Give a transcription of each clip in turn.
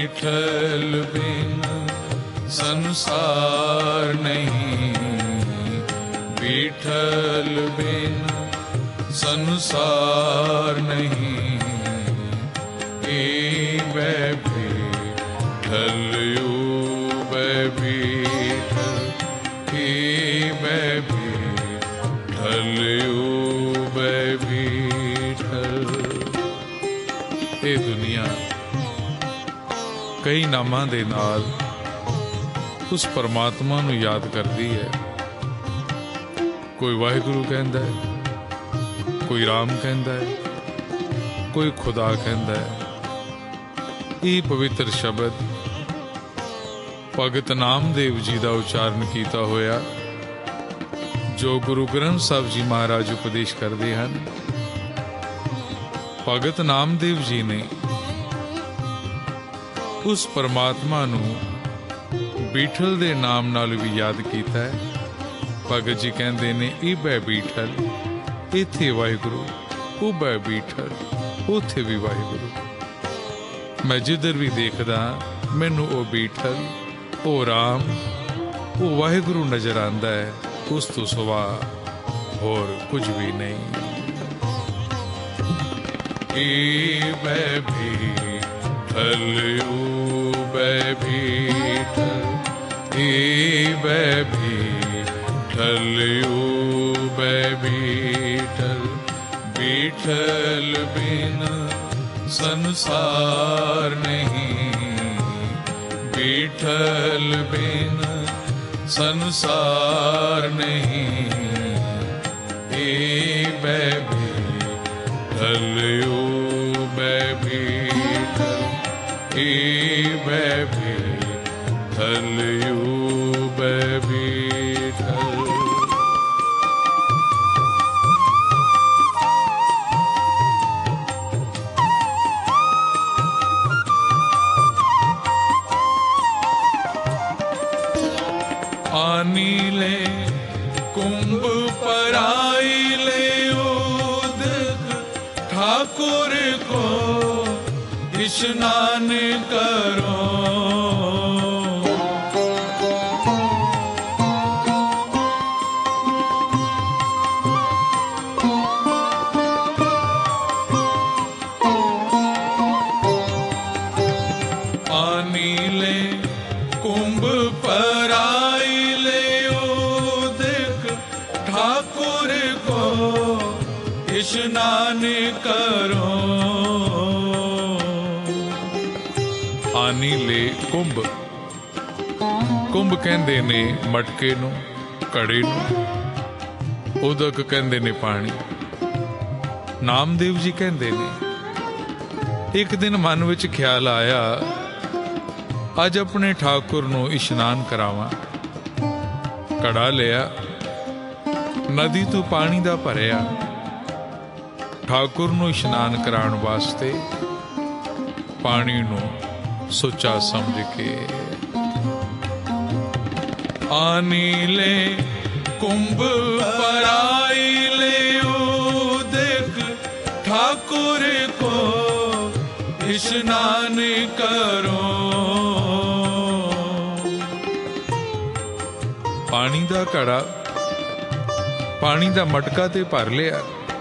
बीठल बिन संसार नहीं, बीठल बिन संसार नहीं। बै बीठल बै बीठल, बै बीठल बै बीठल। ये दुनिया कई नामां दे नाल उस परमात्मा नूं याद करदी है। कोई वाहिगुरु कहंदा है, कोई राम कहंदा है, कोई खुदा कहंदा है। ये पवित्र शब्द भगत नामदेव जी का उच्चारण किया होया जो गुरु ग्रंथ साहब जी महाराज उपदेश करते हैं। भगत नामदेव जी ने उस परमात्मा नूं बीठल दे नाम नाल भी याद किया है। भगत जी कहते ने इबै बीठल, इत्थे वाहिगुरु, उबै बीठल, उथे भी वाहिगुरु। मैं जिधर भी देखदा मैनू ओ बीठल, ओ राम, ओ वाहिगुरु नजर आंदा है। उस तो सिवा होर कुछ भी नहीं। इबै बीठल उबै बीठल, इबै बीठल उबै बीठल। बीठल बिन संसार नहीं, बीठल बिन संसार नहीं। इबै बीठल उबै बीठल, इबै बीठल उबै बीठल। आनी ले कुंभ पराई ले उदक, ठाकुर को स्नान करो। आनी ले कुंभ पराई ले उदक, ठाकुर को स्नान करो। आनी ले कुंभ, कुंभ कहंदे ने मटके नूं, घड़े नूं। उदक कहंदे ने पानी। नामदेव जी कहंदे ने एक दिन मन विच ख्याल आया अज अपने ठाकुर नूं इशनान करावां। घड़ा लिया, नदी तो पानी दा भरिया। ठाकुर नूं इशनान कराउण वास्ते पानी नूं सुचा समझ के। आनी ले कुंभ पराई ले उदक, ठाकुर को स्नान करो। पानी दा घड़ा, पानी दा मटका ते भर लिया।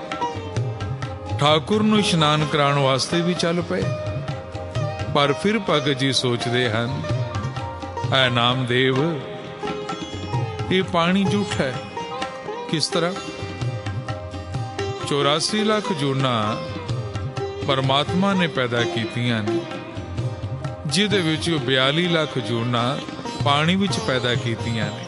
ठाकुर नूं इशनान कराउण वास्ते भी चल पे। पर फिर भगत जी सोचते हैं, ऐ नामदेव, ये पानी झूठा है। किस तरह? 84 लाख जूना परमात्मा ने पैदा कीतियां ने, जिहदे विच 42 लाख जूना पानी विच पैदा कीतियां ने।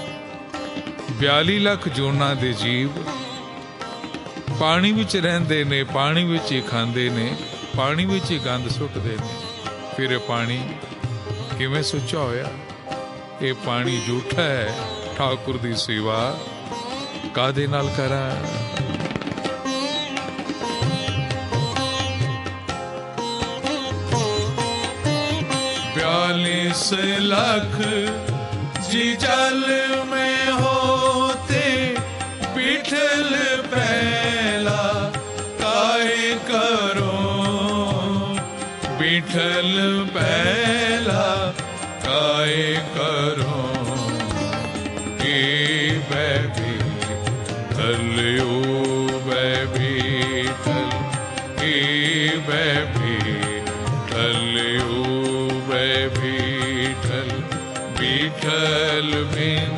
42 लाख जूना दे जीव पानी विच रहिंदे ने, पानी विच ही खांदे ने, पानी विच ही गंद सुटदे ने। फिर पानी किवें सुचा होया? ये पानी झूठा है। ठाकुर दी सेवा कादे नाल करा? 42 लाख जी जल में होते, बीठल पहला काहे करो। बीठल पहला काए करो कि बैठी थलियो बैठल कि बैठी थलियो बैठल बीठल बिन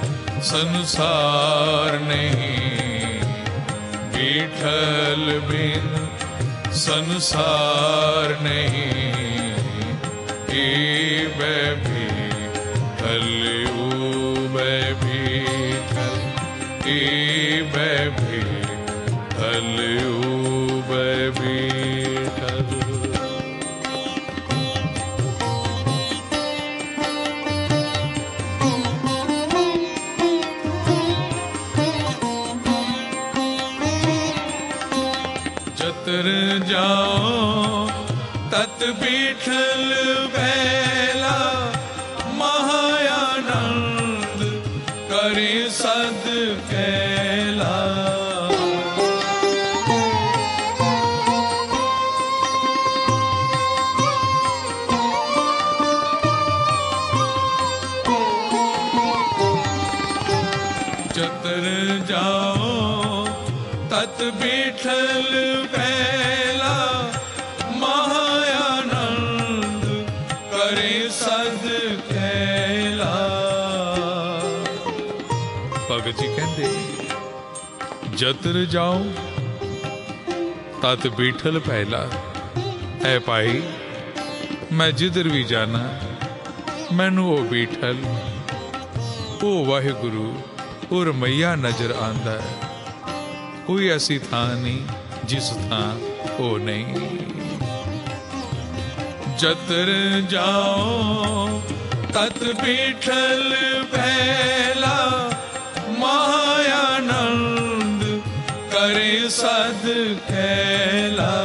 संसार नहीं बीठल बिन संसार नहीं कि बैठी थलियो बैठल कि बैठी थलियो बैठल। जतर जाओ तत बीठल बैला महायानंद करे सद कैला। जतर जाओ तत बीठल बैला महायानंद करे सद कैला। भगत जी कहते जतर जाओ तत बीठल पहला है भाई मैं जिधर भी जाना मैनू वो बीठल वो वाहिगुरु वो रमैया नजर आंदा है। कोई ऐसी थां नहीं जिस थां वो नहीं। जतर जाओ तत बीठल बैला महायानंद करे सद कैला।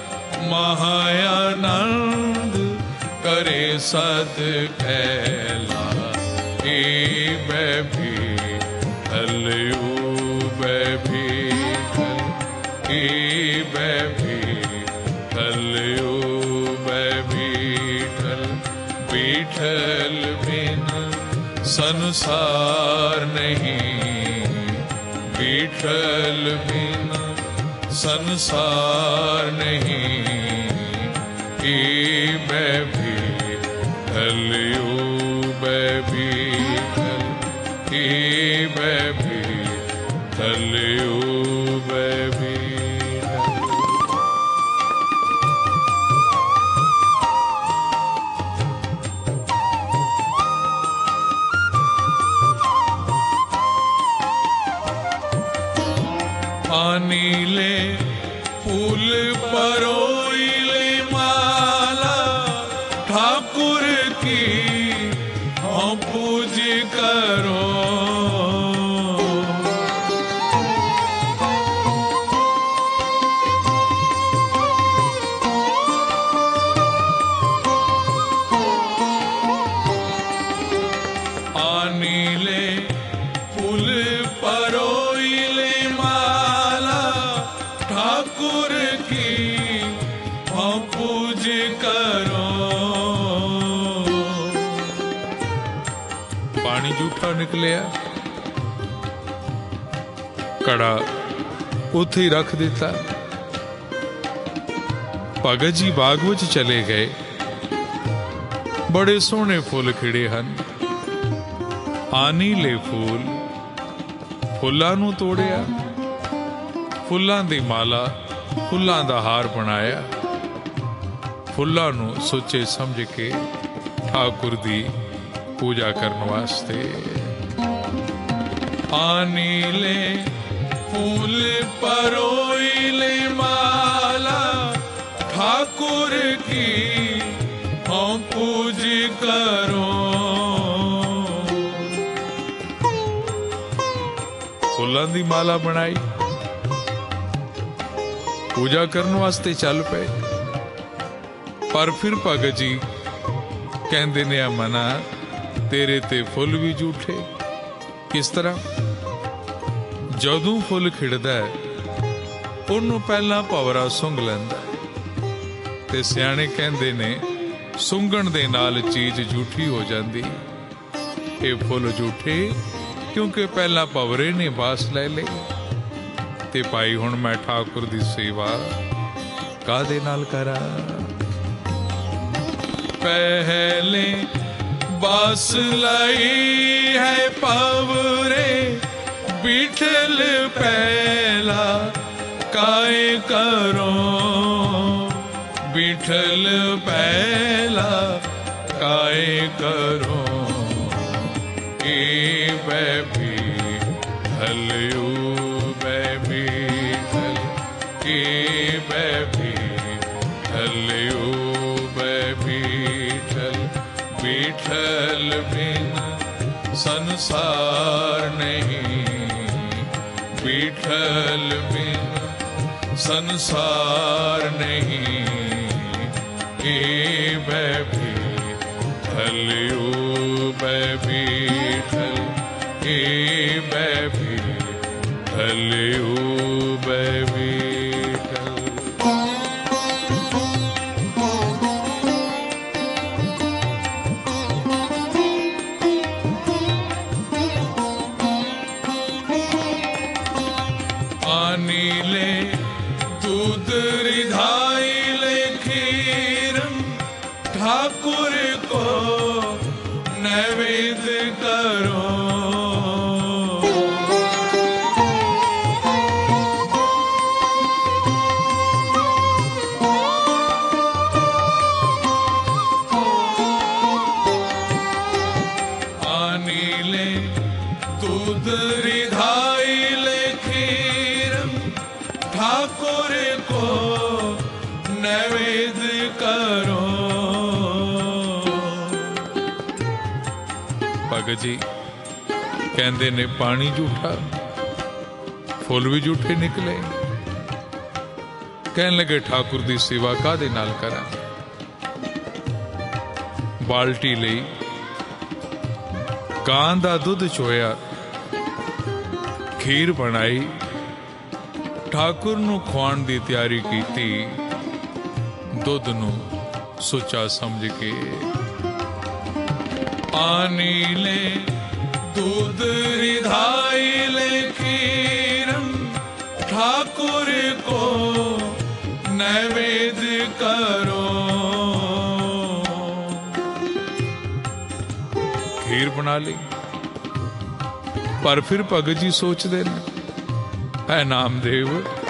महायानंद करे सद कैला कि बैठी थलियो बैठल कि बैठी थलियो बैठल बीठल बिन संसार नहीं बीठल बिन संसार नहीं कि बैठी थलियो बैठल कि बैठी थलियो बैठल। आनीले फूल परोईले माला ठाकुर की हम पूज करो। आनीले फूल परोईले माला ठाकुर की हम पूज करो। पानी जूठा निकलिया कड़ा उथे ही रख दिता। भगत जी बाग विच चले गए। बड़े सोहने फुल खिड़े हन। आनी ले फूल फुल्लां नूं तोड़िया फुल्लां दी माला फुल्लां दा हार बनाया। फुल्लां नूं सोचे समझ के ठाकुर दी पूजा करने वास्ते। आनी ले फूल परोईले माला ठाकुर की हम पूज करो। फुल्लां दी माला बनाई पूजा करने वास्ते चल पे। पर फिर भगत जी कहते ने मना तेरे ते फुल भी झूठे। किस तरह? जदों फुल खिड़दा है उन्होंने पहला भवरा सुंघ लैंदा ते सियाणे कहते ने ਸੁੰਘਣ ਦੇ ਨਾਲ ਚੀਜ਼ ਝੂਠੀ ਹੋ ਜਾਂਦੀ। ਇਹ ਫੁੱਲ ਝੂਠੇ ਕਿਉਂਕਿ ਪਹਿਲਾਂ ਭਵਰੇ ਨੇ ਬਾਸ ਲੈ ਲਈ। ਤੇ ਭਾਈ ਹੁਣ ਮੈਂ ਠਾਕੁਰ ਦੀ ਸੇਵਾ ਕਾਹਦੇ ਨਾਲ ਕਰਾਂ? ਪਹਿਲੇ बास लाई है पावरे बिठल पहला काय करो, बिठल पहला काय करो। ए बैठी हलयू बैठल, ए बैठी हलयू बैठल। बिठल बिन संसार नहीं, बिठल बिन संसार नहीं। ए बैठल यू बैठल, ए बैठल यू बैठल। नीले दूध रिधाई ले खीर ठाकुर को नैवेद्य करो। नीले दूध रिधाई ले ठाकुर को नैवेद्य करो। भगत जी कहते ने पानी झूठा, फुल भी झूठे निकले। कहने लगे ठाकुर दी सेवा काहदे नाल करा? बाल्टी लई गां दा दुध चोया, खीर बनाई, ठाकुर नूं खुआण दी तैयारी कीती। दुध नूं सुचा समझ के पानी ले दूध रिधाई ले खीर ठाकुर को नैवेद्य करो। खीर बना ली, पर फिर भगत जी सोचते हैं, है नामदेव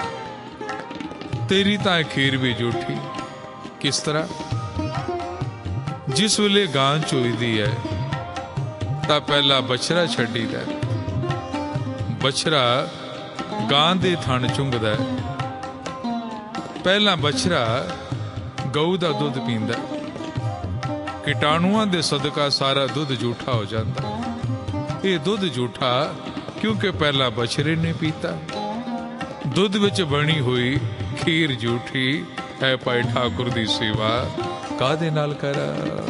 तेरी तां खीर भी झूठी। किस तरह? जिस वेले गां चोईदी है तां पहला बछड़ा छड्डीदा है। बछड़ा गां दे थण चुंगदा है। पहला बछड़ा गऊ दा दुध पींदा, कीटाणुआं दे सदका सारा दुध झूठा हो जाता। ये दुध झूठा क्योंकि पहला बछड़े ने पीता। दुध विच बनी हुई खीर झूठी है। भाई ठाकुर दी सेवा काहदे नाल करा?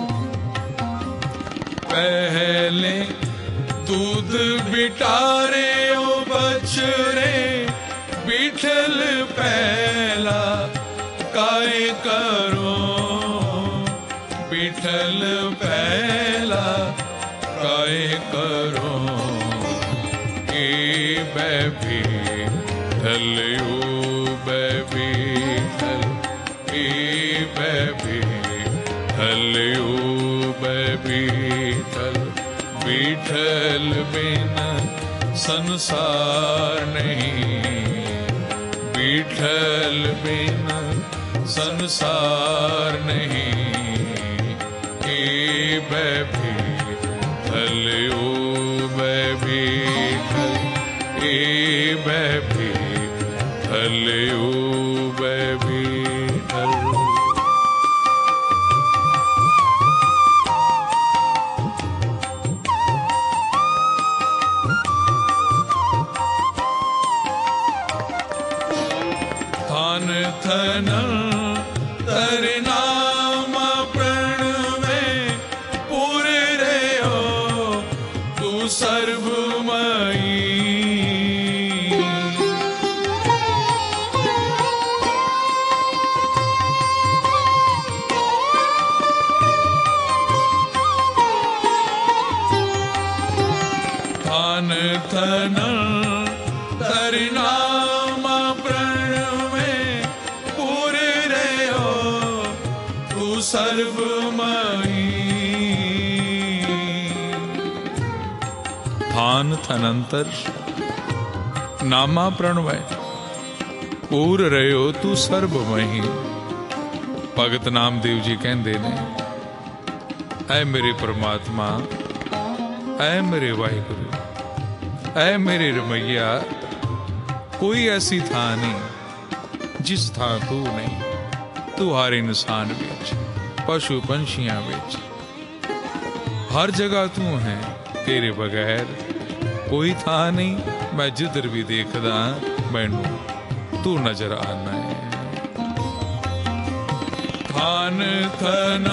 पहले दूध बिटारे ओ बछड़े बिठल पहला काय करो। बिठल पहला काय करो। ए बैठल यू बैठल, ए बैठल यू बैठल। बिठल बिन संसार नहीं, बिठल बिन संसार नहीं। ए बैठल यू बैठल, ए बैठल यू बैठल। थान थन तरनाम प्रण में पुर रे हो तू सर्वमयी। थान थन तरिनाम प्रण में पूरे रहो तू सर्वमयी। थान थनंतर नामा प्रणवय पूर रहो तू सर्वमयी। भगत नामदेव जी कहते ने, ऐ मेरे परमात्मा, ऐ मेरे वाहिगुरु, ऐ मेरे रमैया, कोई ऐसी थां नहीं जिस थां तू नहीं। तू हर इंसान विच, पशु पंछियां विच, हर जगह तू है। तेरे बगैर कोई थां नहीं। मैं जिधर भी देखदा मैनू तू नजर आना है। थान थन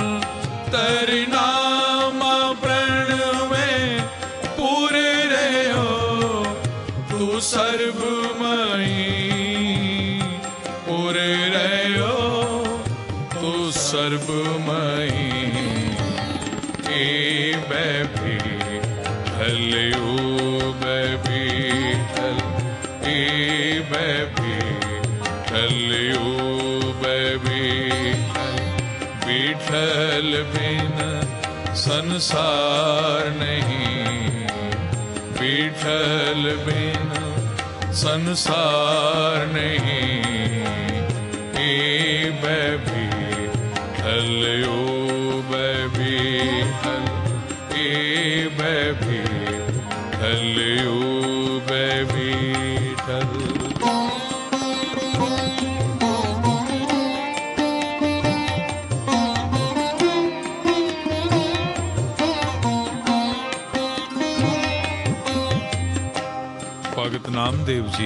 तरिनाम प्रण में पूरे रहो तू सर्वमयी। पूरे रहो तू सर्वमयी। ए बैठी हल्यो बैठी हल, ए बैठी हल्यो बैठी हल। विठल बिन संसार नहीं, विठल बिन संसार नहीं। ए बैठी हल्यो बैठी हल, ए बैठी हल्यो बैठी हल। भगत नामदेव जी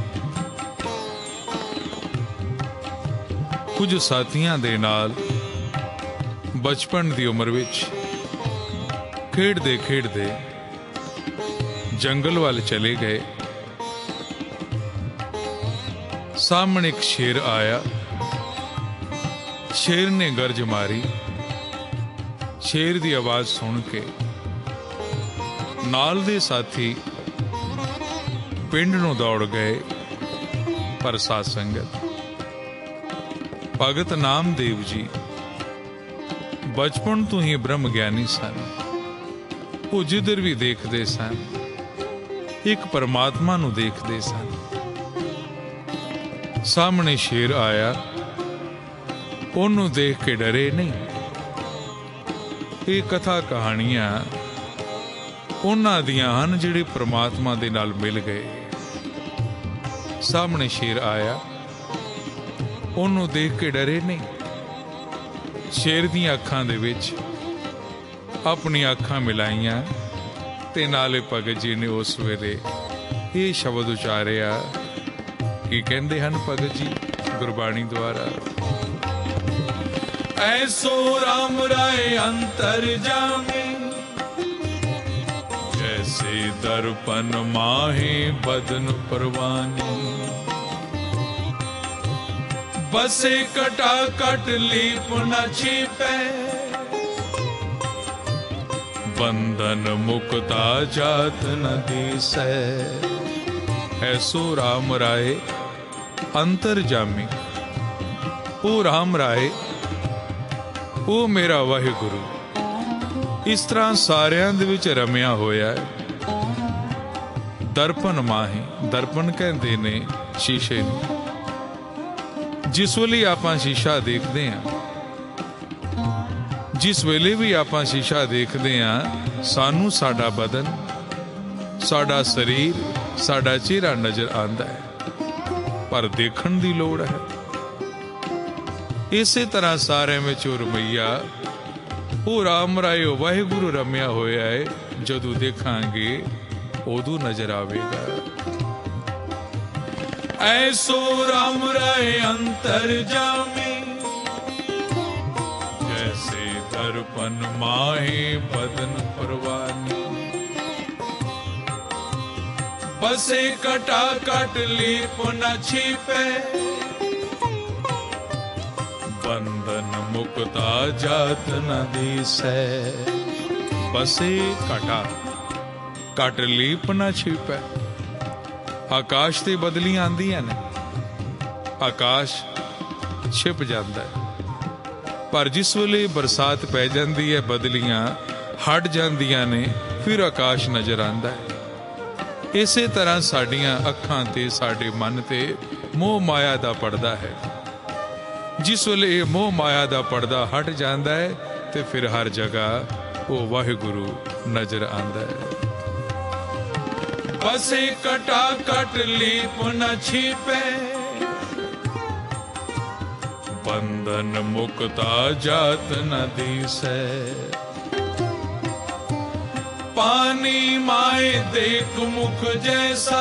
कुछ साथियां दे नाल बचपन दी उम्र विच खेडदे खेडदे जंगल वाल चले गए। सामने एक शेर आया। शेर ने गर्ज मारी। शेर दी आवाज सुन के नाल दे साथी पिंड नूं दौड़ गए। पर साध संगत भगत नामदेव जी बचपन तो ही ब्रह्म ज्ञानी सन। वो जिधर भी देखते सन एक परमात्मा नूं देखते सन। सामने शेर आया, ओनू देख के डरे नहीं। ये कथा कहानियां उन्हां दियां हन जिहड़े परमात्मा दे नाल मिल गए। सामने शेर आया, ओनू देख के डरे नहीं। शेर दियां अखां दे विच अपनी अखां मिलाइयां ते नाले भगत जी ने उस वेले ये शब्द उचारिया कि कहंदे हन भगत जी गुरबाणी द्वारा, ऐसो राम राय अंतर जामी जैसे दर्पण माहे बदन परवानी। बसे कटा कट लीप न छिपे बंधन मुक्ता जात न दिसै। ऐसो राम राय अंतर जामी। ओ राम राय, ओ मेरा वाहिगुरु इस तरह सारियां दे विच रमिया होया है। दर्पण माही, दर्पण कहंदे ने शीशे नूं। जिस वेले आपां शीशा देखते हैं, जिस वेले भी आपां शीशा देखते हैं, सानू साडा बदन, साडा शरीर, साडा चेहरा नजर आंदा है, पर देखण दी लोड़ है। इसे तरह सारे में चो रमैया वो राम राय वाहिगुरु रमिया होया है। जदों देखांगे उदों नजर आवेगा। ऐसो राम राय अंतर जामी जैसे दर्पण माहे बदन परवानी। बसे कटा कट लीप न छिपे बंधन मुक्ता जात न दिसै। बसे कटा ਘਟ ਲੀਪ ਨਾ ਛਿਪੈ। ਆਕਾਸ਼ ਤੇ ਬਦਲੀਆਂ ਆਂਦੀਆਂ ਨੇ, ਆਕਾਸ਼ ਛਿਪ ਜਾਂਦਾ ਹੈ, ਪਰ ਜਿਸ ਵੇਲੇ ਬਰਸਾਤ ਪੈ ਜਾਂਦੀ ਹੈ, ਬਦਲੀਆਂ ਹਟ ਜਾਂਦੀਆਂ ਨੇ, ਫਿਰ ਆਕਾਸ਼ ਨਜ਼ਰ ਆਉਂਦਾ ਹੈ। ਇਸੇ ਤਰ੍ਹਾਂ ਸਾਡੀਆਂ ਅੱਖਾਂ ਤੇ ਸਾਡੇ ਮਨ ਤੇ ਮੋਹ ਮਾਇਆ ਦਾ ਪਰਦਾ ਹੈ। ਜਿਸ ਵੇਲੇ ਇਹ ਮੋਹ ਮਾਇਆ ਦਾ ਪਰਦਾ ਹਟ ਜਾਂਦਾ ਹੈ ਤੇ ਫਿਰ ਹਰ ਜਗ੍ਹਾ ਉਹ ਵਾਹਿਗੁਰੂ ਨਜ਼ਰ ਆਉਂਦਾ ਹੈ। ਬਸੇ ਕਟਾ ਕਟ ਲੀਪ ਨ ਛਿਪੇ, ਬੰਧਨ ਮੁਕਤਾ ਜਾਤ ਨ ਦੀਸੈ। पानी माए देख मुख जैसा,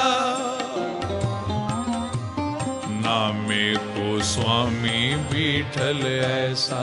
नामे को स्वामी बीठल ऐसा।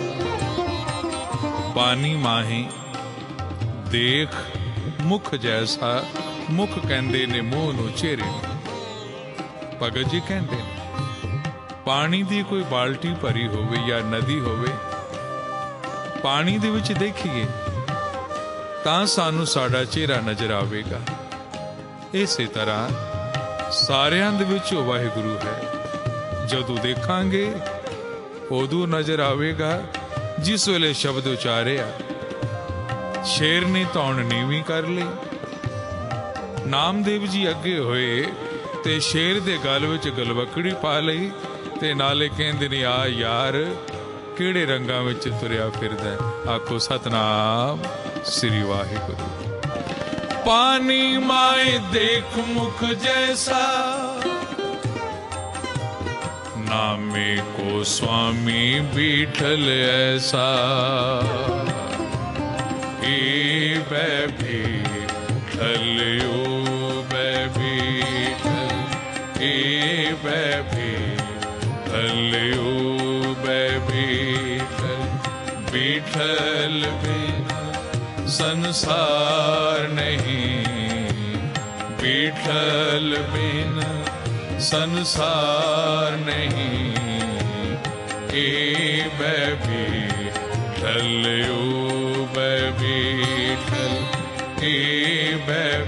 पानी माहे देख मुख जैसा, मुख कहंदे ने मूंह नूं चेहरे नूं। भगत जी कहंदे ने पानी दी कोई बाल्टी भरी होवे या नदी होवे, पानी दे विच देखिए ਤਾਂ ਸਾਨੂੰ ਸਾਡਾ ਚਿਹਰਾ ਨਜ਼ਰ ਆਵੇਗਾ। ਇਸੇ ਤਰ੍ਹਾਂ ਸਾਰਿਆਂ ਦੇ ਵਿੱਚ ਉਹ ਵਾਹਿਗੁਰੂ ਹੈ। ਜਦੋਂ ਦੇਖਾਂਗੇ ਉਦੋਂ ਨਜ਼ਰ ਆਵੇਗਾ। ਜਿਸ ਵੇਲੇ ਸ਼ਬਦ ਉਚਾਰਿਆ, ਸ਼ੇਰ ਨੇ ਧੌਣ ਨੀਵੀਂ ਕਰ ਲਈ। ਨਾਮਦੇਵ ਜੀ ਅੱਗੇ ਹੋਏ ਤੇ ਸ਼ੇਰ ਦੇ ਗਲ ਵਿੱਚ ਗਲਵਕੜੀ ਪਾ ਲਈ ਤੇ ਨਾਲੇ ਕਹਿੰਦੇ ਨੇ, ਆ ਯਾਰ ਕਿਹੜੇ ਰੰਗਾਂ ਵਿੱਚ ਤੁਰਿਆ ਫਿਰਦਾ। ਆਖੋ ਸਤਨਾਮ श्री वाहिगुरु। पानी माए देख मुख जैसा, नामे को स्वामी बीठल ऐसा। ए बैठल ओ बैठल, ए बैठल ओ बैठल। बीठल बिना संसार नहीं, बीठल बिन संसार नहीं। ए बैठल ओ बैठल, ए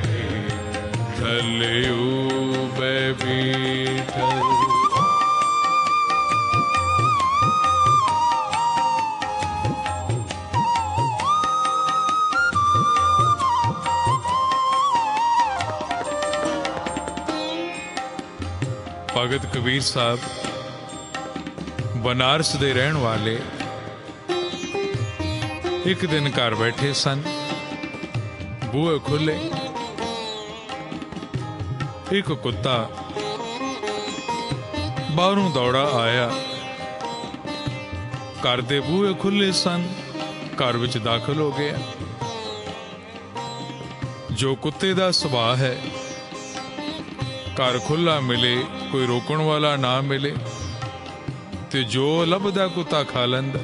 बैठल ओ बैठल। ਭਗਤ ਕਬੀਰ ਸਾਹਿਬ ਬਨਾਰਸ ਦੇ ਰਹਿਣ ਵਾਲੇ ਇੱਕ ਦਿਨ ਘਰ ਬੈਠੇ ਸਨ। ਬੂਹੇ ਖੁੱਲੇ, ਇੱਕ ਕੁੱਤਾ ਬਾਹਰੋਂ ਦੌੜਾ ਆਇਆ। ਘਰ ਦੇ ਬੂਹੇ ਖੁੱਲੇ ਸਨ, ਘਰ ਵਿੱਚ ਦਾਖਲ ਹੋ ਗਿਆ। ਜੋ ਕੁੱਤੇ ਦਾ ਸੁਭਾਅ ਹੈ, ਘਰ ਖੁੱਲਾ ਮਿਲੇ, ਕੋਈ ਰੋਕਣ ਵਾਲਾ ਨਾ ਮਿਲੇ ਤੇ ਜੋ ਲੱਭਦਾ ਕੁੱਤਾ ਖਾ ਲੈਂਦਾ।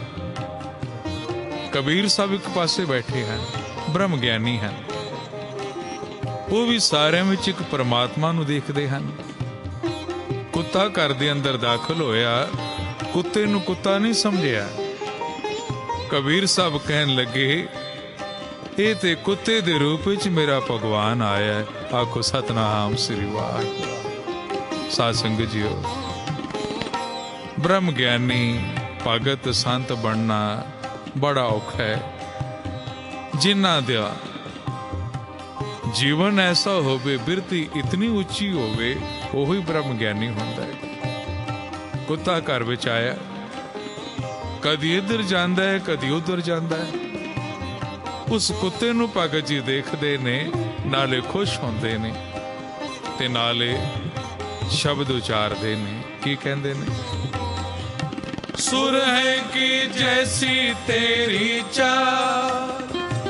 ਕਬੀਰ ਸਾਹਿਬ ਇੱਕ ਪਾਸੇ ਬੈਠੇ ਹਨ, ਬ੍ਰਹਮ ਗਿਆਨੀ ਹਨ। ਉਹ ਵੀ ਸਾਰਿਆਂ ਵਿੱਚ ਇੱਕ ਪਰਮਾਤਮਾ ਨੂੰ ਦੇਖਦੇ ਹਨ। ਕੁੱਤਾ ਘਰ ਦੇ ਅੰਦਰ ਦਾਖਲ ਹੋਇਆ, ਕੁੱਤੇ ਨੂੰ ਕੁੱਤਾ ਨਹੀਂ ਸਮਝਿਆ। ਕਬੀਰ ਸਾਹਿਬ ਕਹਿਣ ਲੱਗੇ, ਇਹ ਤੇ ਕੁੱਤੇ ਦੇ ਰੂਪ ਵਿੱਚ ਮੇਰਾ ਭਗਵਾਨ ਆਇਆ ਹੈ। ਆਖੋ ਸਤਨਾਮ ਸ੍ਰੀ ਵਾਹਿਗੁਰੂ। ਸਾਧ ਸੰਗਤ ਜੀਓ, ਬ੍ਰਹਮ ਗਿਆਨੀ ਭਗਤ ਸੰਤ ਬਣਨਾ ਬੜਾ ਔਖਾ ਹੈ। ਜਿਨ੍ਹਾਂ ਦਾ ਜੀਵਨ ਐਸਾ ਹੋਵੇ, ਬਿਰਤੀ ਇਤਨੀ ਉੱਚੀ ਹੋਵੇ, ਉਹੀ ਬ੍ਰਹਮ ਗਿਆਨੀ ਹੁੰਦਾ ਹੈ। ਕੁੱਤਾ ਘਰ ਵਿੱਚ ਆਇਆ, ਕਦੀ ਇੱਧਰ ਜਾਂਦਾ ਹੈ, ਕਦੀ ਉੱਧਰ ਜਾਂਦਾ ਹੈ। ਉਸ ਕੁੱਤੇ ਨੂੰ ਭਗਤ ਜੀ ਦੇਖਦੇ ਨੇ, ਨਾਲੇ ਖੁਸ਼ ਹੁੰਦੇ ਨੇ ਤੇ ਨਾਲੇ ਸ਼ਬਦ ਉਚਾਰਦੇ ਨੇ। ਕੀ ਕਹਿੰਦੇ ਨੇ? ਸੁਰ ਹੈ ਕਿ ਜੈਸੀ ਤੇਰੀ ਚਾਲ,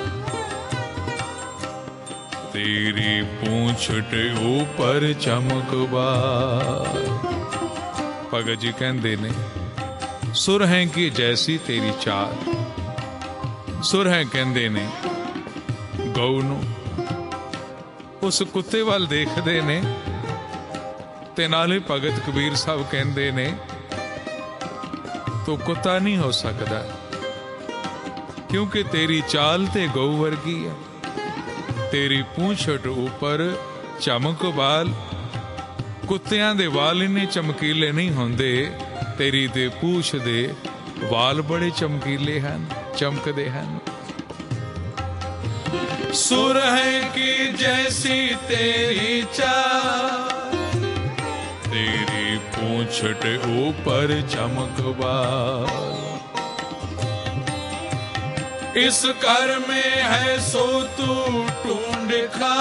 ਤੇਰੀ ਪੂੰਛਟ ਉੱਪਰ ਚਮਕਬਾਰ। ਭਗਤ ਜੀ ਕਹਿੰਦੇ ਨੇ, ਸੁਰ ਹੈ ਕਿ ਜੈਸੀ ਤੇਰੀ ਚਾਲ। ਸੁਰ ਹੈ ਕਹਿੰਦੇ ਨੇ ਗਊ ਨੂੰ। ਉਸ ਕੁੱਤੇ ਵੱਲ ਦੇਖਦੇ ਨੇ ਤੇ ਨਾਲੇ ਭਗਤ ਕਬੀਰ ਸਾਹਿਬ ਕਹਿੰਦੇ ਨੇ, ਤੂੰ ਕੁੱਤਾ ਨਹੀਂ ਹੋ ਸਕਦਾ, ਕਿਉਂਕਿ ਤੇਰੀ ਚਾਲ ਤੇ ਗਊ ਵਰਗੀ ਹੈ। तेरी पूंछट ऊपर चमक बाल। कुत्तियां दे वाल इन्ने चमकीले नहीं होंदे, तेरी ते पूछ दे वाल बड़े चमकीले हन, चमकदे हन। सुरह की जैसी तेरी चाल, तेरी पूंछट ऊपर चमक बाल। इस घर में है सो तू ढूंढ खा,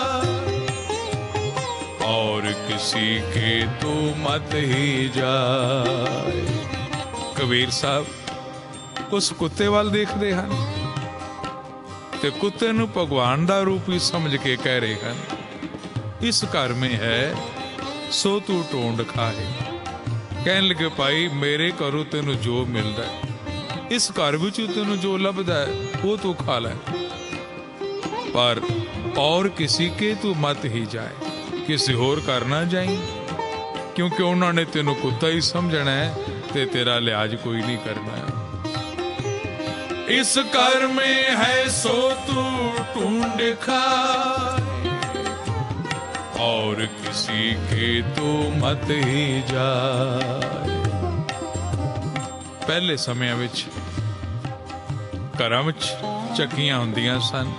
और किसी के तू मत ही जाए। कबीर साहब उस कुत्ते वाल देखते हैं ते कुत्ते नूं भगवान दा रूप ही समझ के कह रहे हैं, इस घर में है सो तू ढूंढ खाए। कहन लगे भाई मेरे घरों तेनू जो मिलता है, इस घर विच तेनू जो लभदा है वो तू खा लै, पर और किसी के तू मत ही जाए, किसी होर घर ना जाई, क्योंकि उन्होंने तेनू कुत्ता ही समझना है ते तेरा लिहाज कोई नहीं करना है। इस घर में है सो तू ढूंढ खाए, और किसी के तू मत ही जाए। पहले समय विच घरां विच चक्कियां हुंदियां सन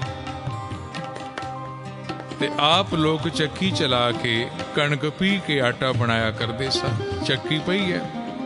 ते आप लोग चक्की चला के कणक पी के आटा बनाया करते सन। चक्की पई है,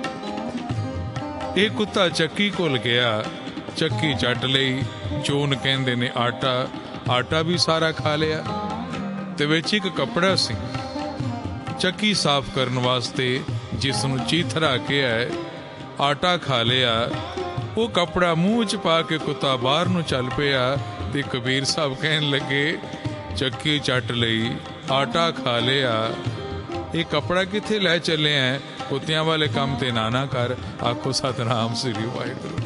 एक कुत्ता चक्की कोल गया, चक्की चट लई, चून कहंदे ने आटा, आटा भी सारा खा लिया ते विच एक कपड़ा सी चक्की साफ करन वास्ते जिसनूं चीथरा किया है, आटा खा लिया। वो कपड़ा मूँह च पा के कुत्ता बाहर नूं चल पिया ते कबीर साहब कहन लगे चक्की चट लई, आटा खा लिया, ये कपड़ा किथे लै चले हैं, कुत्तियां वाले काम ते ना कर। आखो सतनाम श्री वाहिगुरू।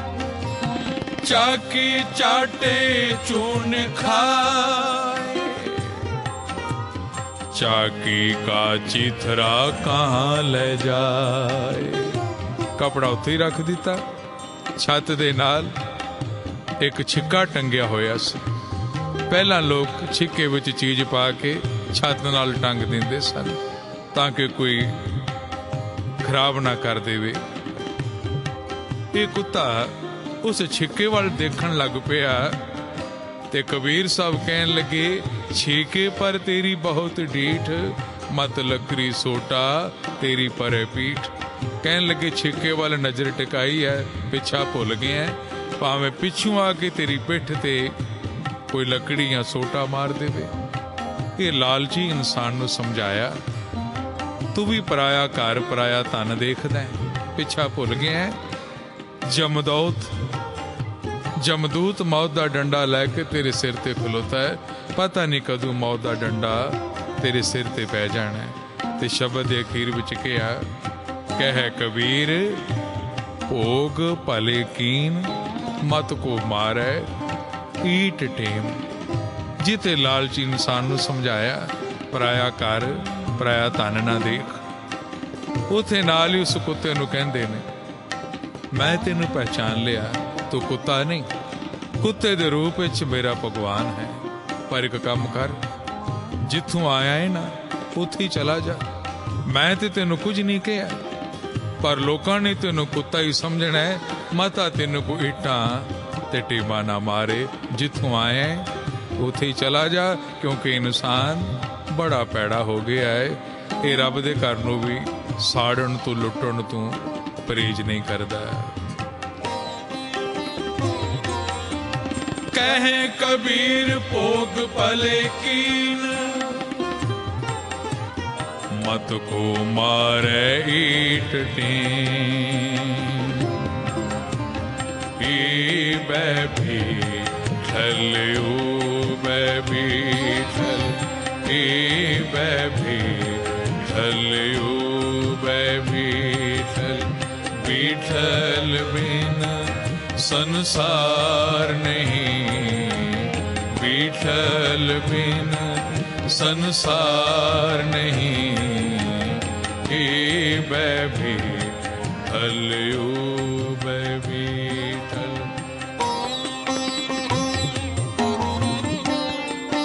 चाकी चाटे चून खाए, चाकी का चिथरा कहाँ ले जाए। कपड़ा उत्थे ही रख दिता, छत दे नाल एक छिक्का टंगिया होया सी। पहला लोग छिक्के विच चीज पा के छत नाल टंग देंदे सन ताकि कोई खराब ना कर देवे। ये कुत्ता उस छिक्के वाल देखण लग पिया ते कबीर साहब कहन लगे छीके पर तेरी बहुत डीठ, मत लकड़ी सोटा तेरी परे पीठ। कहन लगे छिक्के वाल नजर टिकाई है, पिछा भुल गए हैं, भावें पिछू आके तेरी पिठ ते कोई लकड़ी या सोटा मार देवे। ये लालची इंसान नूं समझाया, तू भी पराया घर पराया धन देखदा है, पिछा भुल गया है। जमदूत मौत दा डंडा लैके तेरे सिर ते खलोता है, पता नहीं कदों मौत दा डंडा तेरे सिर ते पै जाना है। ते शब्द दे अखीर विच कहा, कह कबीर भोग भले कीन, मत को मारै ईट टेम। जिते लालची इंसान नूं समझाया पराया घर पराया धन ना देख, उथे नाल ही उस कुत्ते नूं कहंदे ने मैं तेनू पहचान लिया, तू कुत्ता नहीं, कुत्ते दे रूप विच मेरा भगवान है। पर एक काम कर, जिथों आया है ना उथे ही चला जा। मैं ते तेनू कुछ नहीं कहा, पर लोकां ने तेनू कुत्ता ही समझना है। मता तेनू को इट्टां ते टीमा ना मारे, जिथों आए उथे ही चला जा, क्योंकि इंसान बड़ा पैड़ा हो गया है। ये रब दे घर नूं भी साड़न तू लुटन तू परहेज नहीं करदा। कहे कबीर भोग भले कीन, मत को मारे ईट टेम। बैठी ठलियो बैठल, बैठी ठलियो बैठल। बीठल बिन संसार नहीं, बीठल बिन संसार नहीं। बैठी ठलियो बैठल।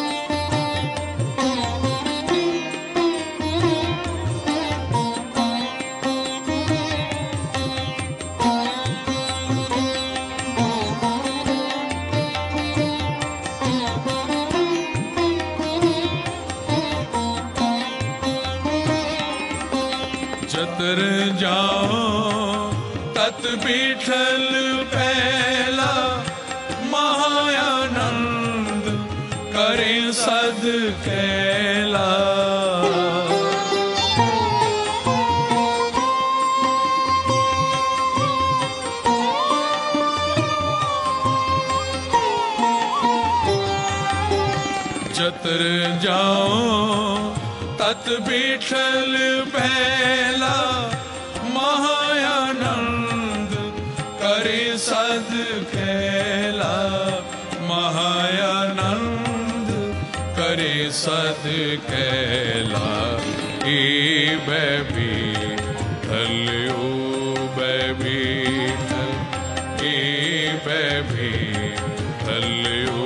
तत बीठल पहला महायानंद करे सद कैला। जतर जाओ तत बीठल पहला महायानंद करे सद कैला। महायानंद करे सद कैला। ए बैठल ओ बैठल ए बैठल ओ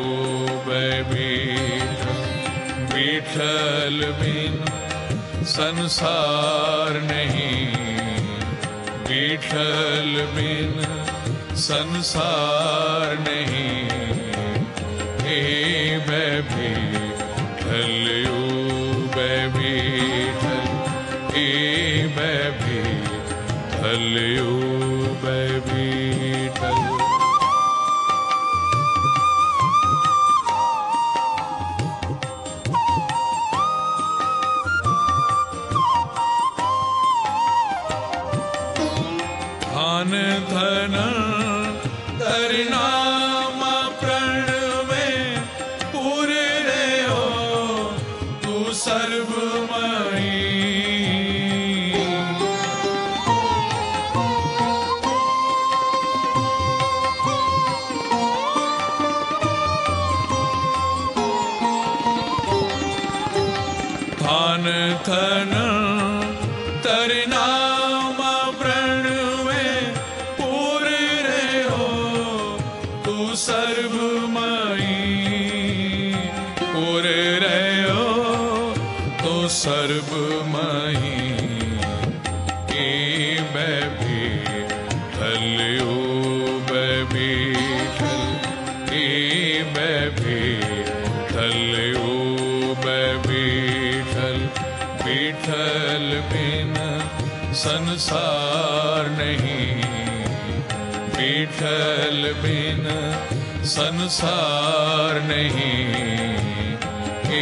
बैठल। बीठल बिन संसार नहीं, बीठल बिन संसार नहीं। हे बैठल ओ बैठल हे बैठल ओ बैठल। धन तरनाम प्रण में पूर रे हो तू सर्वमयी। धान धन तरनाम प्रण सर्वमयी। पूर रहो तो सर्वमयी। ए बैठल ओ बैठल ए बैठल ओ बैठल। बीठल बिन संसार नहीं, बीठल बिन संसार नहीं। हे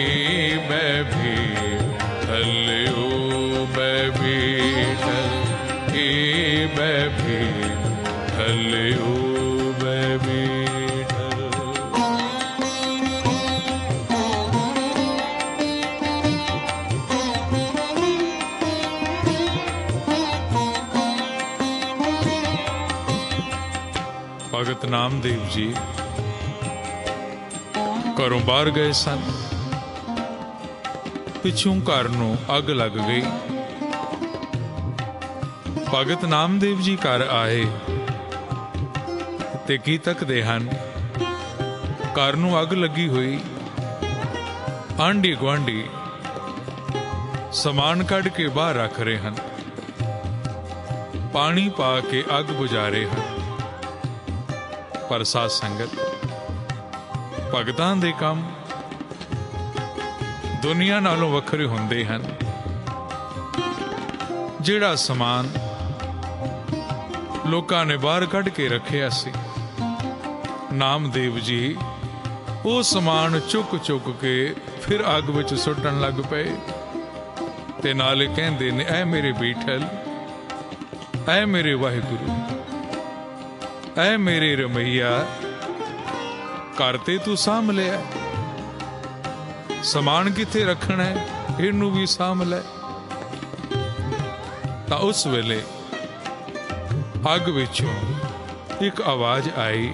बैठल ओ बैठल हे बैठल ओ बैठल। ਭਗਤ ਨਾਮਦੇਵ ਜੀ ਘਰੋਂ ਬਾਹਰ ਗਏ ਸਨ। ਪਿੱਛੋਂ ਘਰ ਨੂੰ ਅੱਗ ਲੱਗ ਗਈ। ਭਗਤ ਨਾਮਦੇਵ ਜੀ ਘਰ ਆਏ ਤੇ ਕੀ ਤੱਕਦੇ ਹਨ, ਘਰ ਨੂੰ ਅੱਗ ਲੱਗੀ ਹੋਈ। ਆਂਢੀ ਗੁਆਂਢੀ ਸਮਾਨ ਕੱਢ ਕੇ ਬਾਹਰ ਰੱਖ ਰਹੇ ਹਨ, ਪਾਣੀ ਪਾ ਕੇ ਅੱਗ ਬੁਝਾ ਰਹੇ ਹਨ। ਪਰ ਸਾਧ ਸੰਗਤ, ਭਗਤਾਂ ਦੇ ਕੰਮ ਦੁਨੀਆ ਨਾਲੋਂ ਵੱਖਰੇ ਹੁੰਦੇ ਹਨ। ਜਿਹੜਾ ਸਮਾਨ ਲੋਕਾਂ ਨੇ ਬਾਹਰ ਕੱਢ ਕੇ ਰੱਖਿਆ ਸੀ, ਨਾਮਦੇਵ ਜੀ ਉਹ ਸਮਾਨ ਚੁੱਕ ਚੁੱਕ ਕੇ ਫਿਰ ਅੱਗ ਵਿੱਚ ਸੁੱਟਣ ਲੱਗ ਪਏ ਤੇ ਨਾਲੇ ਕਹਿੰਦੇ ਨੇ, ਐ ਮੇਰੇ ਬੀਠਲ, ਐ ਮੇਰੇ ਵਾਹਿਗੁਰੂ, ਐ ਮੇਰੇ ਰਮਈਆ, ਘਰ ਤੇ ਤੂੰ ਸਾਂਭ ਲਿਆ, ਸਮਾਨ ਕਿੱਥੇ ਰੱਖਣਾ ਹੈ, ਇਹਨੂੰ ਵੀ ਸਾਂਭ ਲੈ। ਤਾਂ ਉਸ ਵੇਲੇ ਅੱਗ ਵਿੱਚੋਂ ਇੱਕ ਆਵਾਜ਼ ਆਈ,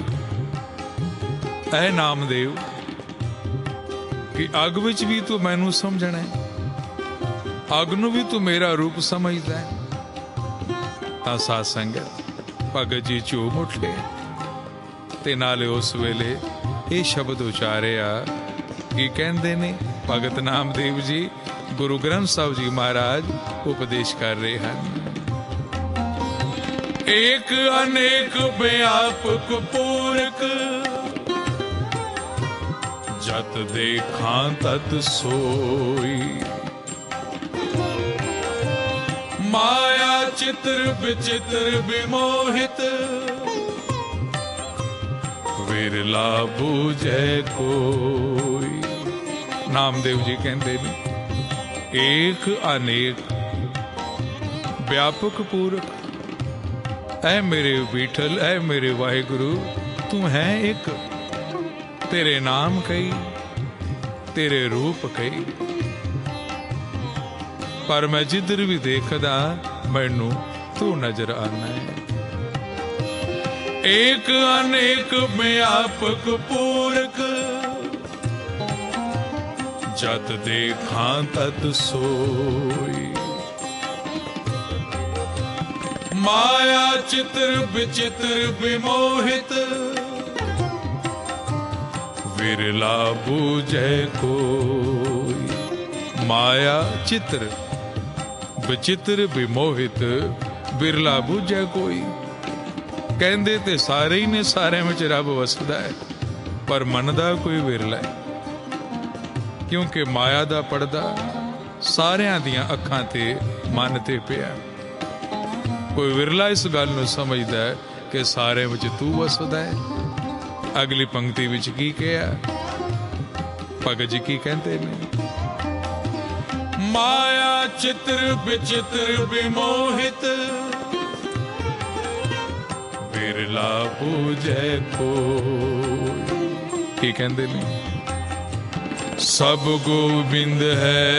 ਐ ਨਾਮਦੇਵ, ਕਿ ਅੱਗ ਵਿੱਚ ਵੀ ਤੂੰ ਮੈਨੂੰ ਸਮਝਣਾ ਹੈ, ਅੱਗ ਨੂੰ ਵੀ ਤੂੰ ਮੇਰਾ ਰੂਪ ਸਮਝਦਾ ਹੈ। ਤਾਂ ਸਾਧ ਸੰਗਤ ਭਗਤ ਜੀ ਝੂਮ ਉੱਠੇ ਤੇ ਨਾਲੇ ਉਸ ਵੇਲੇ ਇਹ ਸ਼ਬਦ ਉਚਾਰਿਆ ਕੀ ਕਹਿੰਦੇ ਨੇ ਭਗਤ ਨਾਮਦੇਵ ਜੀ, ਗੁਰੂ ਗ੍ਰੰਥ ਸਾਹਿਬ ਜੀ ਮਹਾਰਾਜ ਉਪਦੇਸ਼ ਕਰ ਰਹੇ ਹਨ। ਏਕ ਅਨੇਕ ਵਿਆਪਕ ਪੂਰਕ, ਜਤ ਦੇਖਾਂ ਤਤ ਸੋਈ, ਮਾਇਆ चित्र विचित्र विमोहित विरला बूझे कोई। नामदेव जी कहते ने एक अनेक व्यापक पूरक, ऐ मेरे विठल ऐ मेरे वाहिगुरु तू है एक, तेरे नाम कई तेरे रूप कई, पर मैं जिधर भी देखदा मैनू तू नजर आना है। एक अनेक व्यापक पूरक जत देखा तत सोई। माया चित्र विचित्र विमोहित विरला बूझे कोई। माया चित्र विचित्र विमोहित विरला बूझे कोई। कहते ते सारे ही ने, सारे में रब वसदा है, पर मनदा कोई विरला है, क्योंकि माया दा पड़दा सारियां दियां अखां ते मन ते पिया। कोई विरला इस गल नूं समझदा है कि सारे विच तू वसदा है। अगली पंक्ति विच की कहा भगत जी की कहते ने, माया चित्र विचित्र विमोहित विरला बूझे कोई। की कहते ने, सब गोबिंद है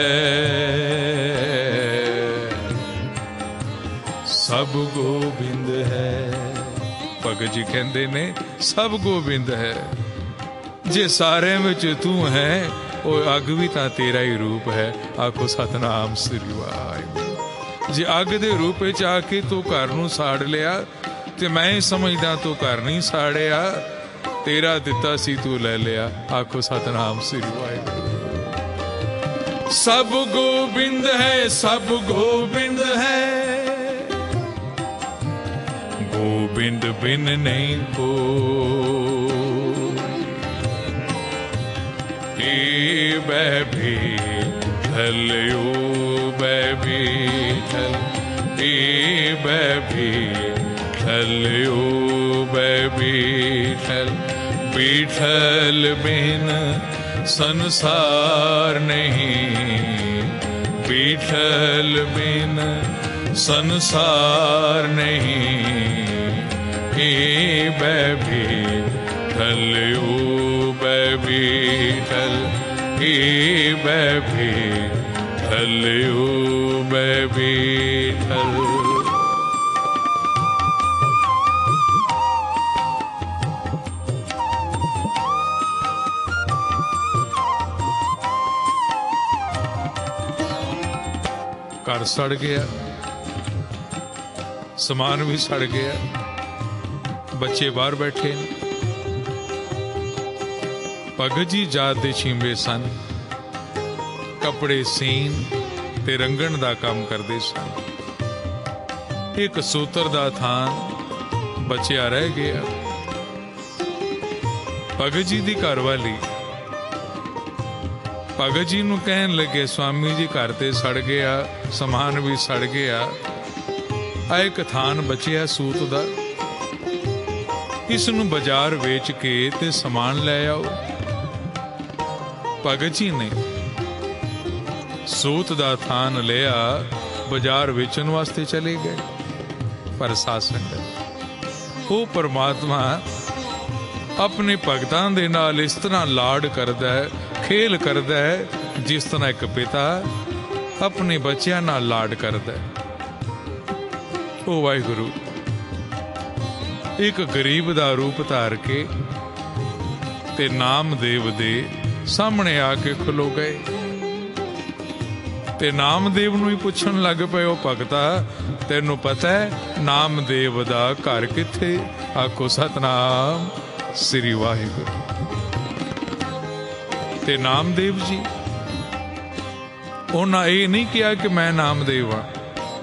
सब गोबिंद है। भगत जी कहते ने सब गोबिंद है। जे सारे विच तू है वो अग भी तां तेरा ही रूप है। आखो सतनाम श्री वाहिगुरू। जे अग दे रूप च आके तू घर नूं साड़ लिया ते मैं समझदा तू घर नहीं साड़िया, तेरा दिता सी तू ले लिया। आखो सतनाम श्री वाहिगुरू। सब गोबिंद है सब गोबिंद है, गोबिंद बिन नहीं को। भी ढलो भी ढल भी ढलो बीठल। बीठल बिन संसार नहीं, बीठल बिन संसार नहीं। हे बैभी ढलो बीठल, हे बैभी ढलो बीठल। घर सड़ गया, समान भी सड़ गया, बच्चे बाहर बैठे। भगत जी जात दे छींबे सन, कपड़े सीन ते रंगण दा काम करदे सन। एक सूतर दा थान बचिया रह गया। भगत जी दी घरवाली भगत जी नूं कहन लगे, स्वामी जी घर ते सड़ गया, समान भी सड़ गया, आ एक थान बचिया सूत दा, इस नूं बाजार वेच के ते समान ले आओ। भगत जी ने सूत दा थान लिया, बाजार वेचण वास्ते चले गए। पर सासंग वो परमात्मा अपने भगतां दे नाल इस तरह लाड करदा है, खेल करदा है, जिस तरह एक पिता अपने बच्चों नाल लाड करदा है। ओ वाहिगुरु एक गरीब दा रूप धार के ते नामदेव दे सामने आके खलो गए ते नामदेव नूं ही पुछण लग पे, ओ भगता तैनू पता है नामदेव दा घर किथे? आखो सतनाम श्री वाहिगुरू। ते नामदेव जी उन्हां ये नहीं किया कि मैं नामदेव हाँ,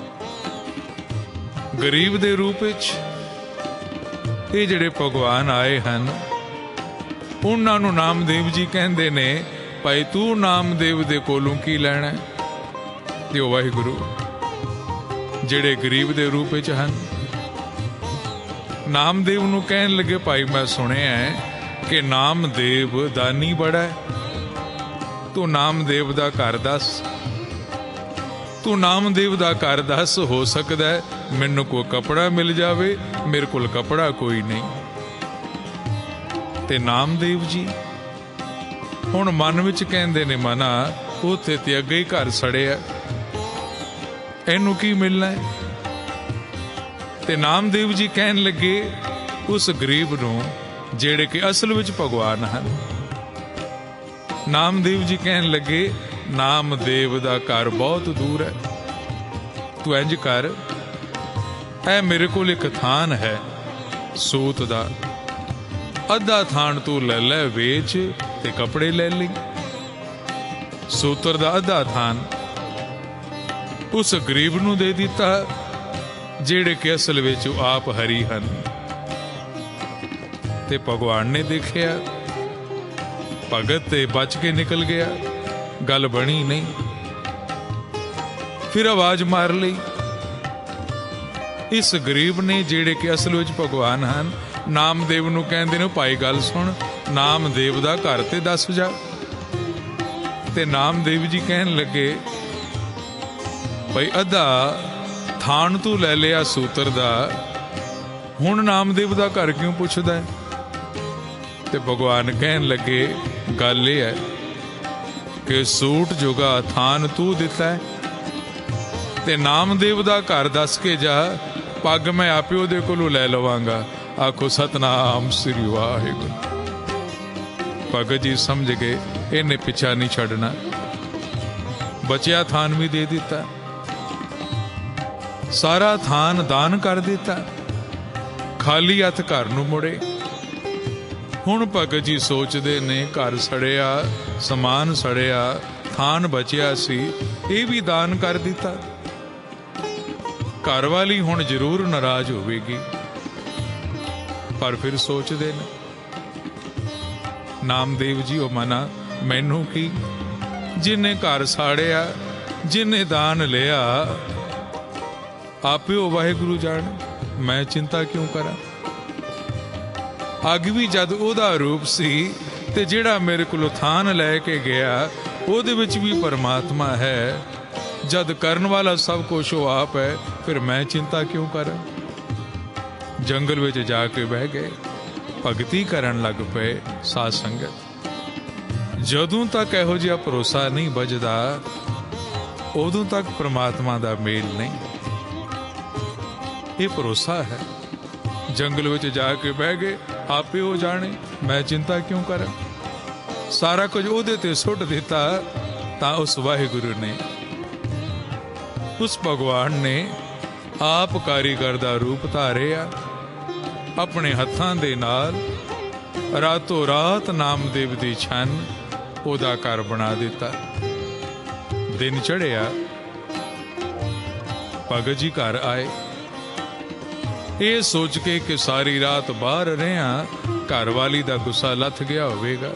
गरीब दे रूप विच ये जिहड़े भगवान आए हन उन्हां नूं नामदेव जी कहंदे ने, भाई तू नामदेव दे कोलों की लैणा है? ते वाहिगुरू ਜਿਹੜੇ ਗਰੀਬ ਦੇ ਰੂਪ ਵਿੱਚ ਹਨ। ਨਾਮਦੇਵ ਨੂੰ ਕਹਿਣ ਲੱਗੇ, ਭਾਈ ਮੈਂ ਸੁਣਿਆ ਹੈ ਕਿ ਨਾਮਦੇਵ ਦਾਨੀ ਬੜਾ ਹੈ, ਤੂੰ ਨਾਮਦੇਵ ਦਾ ਘਰ ਦੱਸ, ਤੂੰ ਨਾਮਦੇਵ ਦਾ ਘਰ ਦੱਸ, ਹੋ ਸਕਦਾ ਹੈ ਮੈਨੂੰ ਕੋਈ ਕੱਪੜਾ ਮਿਲ ਜਾਵੇ, ਮੇਰੇ ਕੋਲ ਕੱਪੜਾ ਕੋਈ ਨਹੀਂ। ਤੇ ਨਾਮਦੇਵ ਜੀ ਹੁਣ ਮਨ ਵਿੱਚ ਕਹਿੰਦੇ ਨੇ, ਮਨਾ ਉੱਥੇ ਤੇ ਅੱਗੇ ਹੀ ਘਰ ਸੜਿਆ, ਇਹਨੂੰ ਕੀ ਮਿਲਣਾ ਹੈ। ਤੇ ਨਾਮਦੇਵ ਜੀ ਕਹਿਣ ਲੱਗੇ ਉਸ ਗਰੀਬ ਨੂੰ, ਜਿਹੜੇ ਕਿ ਅਸਲ ਵਿੱਚ ਭਗਵਾਨ ਹਨ, ਨਾਮਦੇਵ ਜੀ ਕਹਿਣ ਲੱਗੇ ਨਾਮਦੇਵ ਦਾ ਘਰ ਬਹੁਤ ਦੂਰ ਹੈ, ਤੂੰ ਇੰਝ ਕਰ, ਇਹ ਮੇਰੇ ਕੋਲ ਇੱਕ ਥਾਨ ਹੈ ਸੂਤ ਦਾ, ਅੱਧਾ ਥਾਨ ਤੂੰ ਲੈ ਲੈ, ਵੇਚ ਤੇ ਕੱਪੜੇ ਲੈ ਲਈ। ਸੂਤਰ ਦਾ ਅੱਧਾ ਥਾਨ ਉਸ ਗਰੀਬ ਨੂੰ ਦੇ ਦਿੱਤਾ, ਜਿਹੜੇ ਕਿ ਅਸਲ ਵਿੱਚ ਆਪ ਹਰੀ ਹਨ। ਤੇ ਭਗਵਾਨ ਨੇ ਦੇਖਿਆ, ਭਗਤ ਤੇ ਬਚ ਕੇ ਨਿਕਲ ਗਿਆ, ਗੱਲ ਬਣੀ ਨਹੀਂ। ਫਿਰ ਆਵਾਜ਼ ਮਾਰ ਲਈ ਇਸ ਗਰੀਬ ਨੇ, ਜਿਹੜੇ ਕਿ ਅਸਲ ਵਿੱਚ ਭਗਵਾਨ ਹਨ। ਨਾਮਦੇਵ ਨੂੰ ਕਹਿੰਦੇ ਨੇ, ਭਾਈ ਗੱਲ ਸੁਣ, ਨਾਮਦੇਵ ਦਾ ਘਰ ਤੇ ਦੱਸ ਜਾ। ਤੇ ਨਾਮਦੇਵ ਜੀ ਕਹਿਣ ਲੱਗੇ, ਭਾਈ ਅੱਧਾ ਥਾਨ ਤੂੰ ਲੈ ਲਿਆ ਸੂਤਰ ਦਾ, ਹੁਣ ਨਾਮਦੇਵ ਦਾ ਘਰ ਕਿਉਂ ਪੁੱਛਦਾ ਹੈ। ਤੇ ਭਗਵਾਨ ਕਹਿਣ ਲੱਗੇ, ਗੱਲ ਇਹ ਹੈ ਕਿ ਸੂਟ ਜੋਗਾ ਥਾਨ ਤੂੰ ਦਿੱਤਾ ਹੈ, ਤੇ ਨਾਮਦੇਵ ਦਾ ਘਰ ਦੱਸ ਕੇ ਜਾ, ਪੱਗ ਮੈਂ ਆਪੇ ਉਹਦੇ ਕੋਲੋਂ ਲੈ ਲਵਾਂਗਾ। ਆਖੋ ਸਤਨਾਮ ਸ੍ਰੀ ਵਾਹਿਗੁਰੂ। ਭਗਤ ਜੀ ਸਮਝ ਗਏ ਇਹਨੇ ਪਿੱਛਾ ਨਹੀਂ ਛੱਡਣਾ, ਬਚਿਆ ਥਾਨ ਵੀ ਦੇ ਦਿੱਤਾ, ਸਾਰਾ ਥਾਨ ਦਾਨ ਕਰ ਦਿੱਤਾ, ਖਾਲੀ ਹੱਥ ਘਰ ਨੂੰ ਮੁੜੇ। ਹੁਣ ਭਗਤ ਜੀ ਸੋਚਦੇ ਨੇ, ਘਰ ਸੜਿਆ, ਸਮਾਨ ਸੜਿਆ, ਥਾਨ ਬਚਿਆ ਸੀ, ਇਹ ਵੀ ਦਾਨ ਕਰ ਦਿੱਤਾ। ਘਰ ਵਾਲੀ ਹੁਣ ਜ਼ਰੂਰ ਨਾਰਾਜ਼ ਹੋਵੇਗੀ, ਪਰ ਫਿਰ ਸੋਚਦੇ ਨੇ, ਨਾਮਦੇਵ ਜੀ ਉਹ ਮਨਾ, ਮੈਨੂੰ ਕੀ, ਜਿੰਨੇ ਘਰ ਸਾੜਿਆ, ਜਿੰਨੇ ਦਾਨ ਲਿਆ, ਆਪੇ ਉਹ ਵਾਹਿਗੁਰੂ ਜਾਣੇ, ਮੈਂ ਚਿੰਤਾ ਕਿਉਂ ਕਰਾਂ। ਅੱਗ ਵੀ ਜਦ ਉਹਦਾ ਰੂਪ ਸੀ, ਤੇ ਜਿਹੜਾ ਮੇਰੇ ਕੋਲੋਂ ਥਾਨ ਲੈ ਕੇ ਗਿਆ ਉਹਦੇ ਵਿੱਚ ਵੀ ਪਰਮਾਤਮਾ ਹੈ। ਜਦ ਕਰਨ ਵਾਲਾ ਸਭ ਕੁਛ ਉਹ ਆਪ ਹੈ, ਫਿਰ ਮੈਂ ਚਿੰਤਾ ਕਿਉਂ ਕਰਾਂ। ਜੰਗਲ ਵਿੱਚ ਜਾ ਕੇ ਬਹਿ ਗਏ, ਭਗਤੀ ਕਰਨ ਲੱਗ ਪਏ ਸਾਧ ਸੰਗਤ। ਜਦੋਂ ਤੱਕ ਇਹੋ ਜਿਹਾ ਭਰੋਸਾ ਨਹੀਂ ਵੱਜਦਾ, ਉਦੋਂ ਤੱਕ ਪ੍ਰਮਾਤਮਾ ਦਾ ਮੇਲ ਨਹੀਂ। ਇਹ ਭਰੋਸਾ ਹੈ। ਜੰਗਲ ਵਿੱਚ ਜਾ ਕੇ ਬਹਿ ਗਏ, ਆਪੇ ਹੋ ਜਾਣੇ, ਮੈਂ ਚਿੰਤਾ ਕਿਉਂ ਕਰਾਂ। ਸਾਰਾ ਕੁਝ ਉਹਦੇ ਤੇ ਸੁੱਟ ਦਿੱਤਾ, ਤਾਂ ਉਸ ਵਾਹਿਗੁਰੂ ਨੇ, ਉਸ ਭਗਵਾਨ ਨੇ ਆਪ ਕਾਰੀਗਰ ਦਾ ਰੂਪ ਧਾਰਿਆ, ਆਪਣੇ ਹੱਥਾਂ ਦੇ ਨਾਲ ਰਾਤੋਂ ਰਾਤ ਨਾਮਦੇਵ ਦੀ ਛੰਨ ਉਹਦਾ ਘਰ ਬਣਾ ਦਿੱਤਾ। ਦਿਨ ਚੜ੍ਹਿਆ, ਭਗਤ ਜੀ ਘਰ ਆਏ, ਇਹ ਸੋਚ ਕੇ ਕਿ ਸਾਰੀ ਰਾਤ ਬਾਹਰ ਰਿਹਾ, ਘਰ ਵਾਲੀ ਦਾ ਗੁੱਸਾ ਲੱਥ ਗਿਆ ਹੋਵੇਗਾ।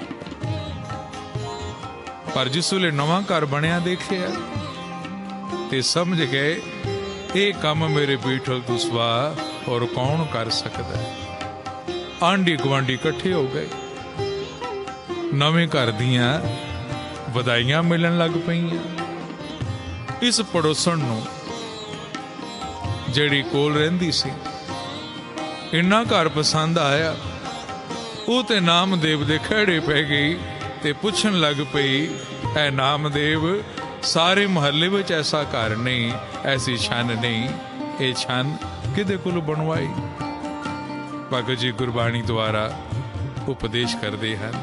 ਪਰ ਜਿਸ ਵੇਲੇ ਨਵਾਂ ਘਰ ਬਣਿਆ ਦੇਖਿਆ, ਤੇ ਸਮਝ ਗਏ ਇਹ ਕੰਮ ਮੇਰੇ ਬੀਠਲ ਤੋਂ ਸਿਵਾ ਹੋਰ ਕੌਣ ਕਰ ਸਕਦਾ। ਆਂਢੀ ਗੁਆਂਢੀ ਇਕੱਠੇ ਹੋ ਗਏ, ਨਵੇਂ ਘਰ ਦੀਆਂ ਵਧਾਈਆਂ ਮਿਲਣ ਲੱਗ ਪਈਆਂ। ਇਸ ਪੜੋਸਣ ਨੂੰ, ਜਿਹੜੀ ਕੋਲ ਰਹਿੰਦੀ ਸੀ, ਇੰਨਾ ਘਰ ਪਸੰਦ ਆਇਆ, ਉਹ ਤੇ ਨਾਮਦੇਵ ਦੇ ਖਹਿੜੇ ਪੈ ਗਈ ਤੇ ਪੁੱਛਣ ਲੱਗ ਪਈ, ਐ ਨਾਮਦੇਵ, ਸਾਰੇ ਮੁਹੱਲੇ ਵਿੱਚ ਐਸਾ ਘਰ ਨਹੀਂ, ਐਸੀ ਛੰਨ ਨਹੀਂ, ਇਹ ਛੰਨ ਕਿਹਦੇ ਕੋਲ ਬਣਵਾਈ। ਭਗਤ ਜੀ ਗੁਰਬਾਣੀ ਦੁਆਰਾ ਉਪਦੇਸ਼ ਕਰਦੇ ਹਨ,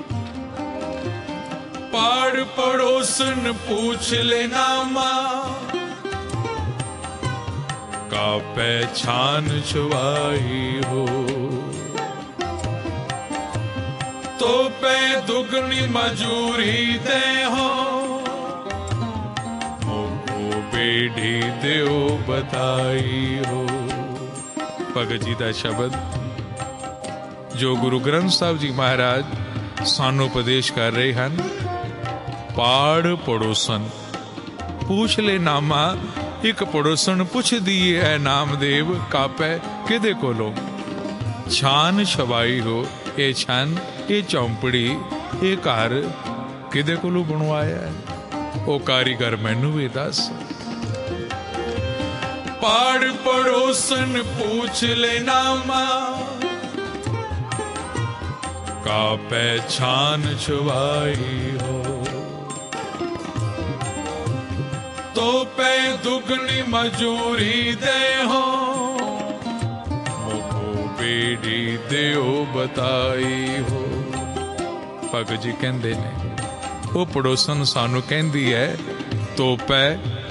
ਪਾੜ ਪੜੋਸਨ पूछ लेना माँ का पहचान छुआई हो, तो पे दुगनी मजूरी दे हो, मोको बेड़ी देओ बताई हो। भगत जी का शब्द जो गुरु ग्रंथ साहब जी महाराज सानू उपदेश कर रहे हैं। पाड़ पड़ोसन पूछ ले नामा एक पड़ोसन पुछदी है नामदेव कापै किदे कोलों। छान छवाई हो ये छन ये चौंपड़ी ये घर किदे कोलों बनवाया है? ओ कारीगर मैनू भी दस। पाड़ पड़ोसन पूछ ले नामा का पहचान छुवाई हो। तो पे दुगनी मजूरी दे हो मोको बेड़ी देओ बताई हो। भगत जी कहंदे ने वो पड़ोसन सानू कहंदी है तो पे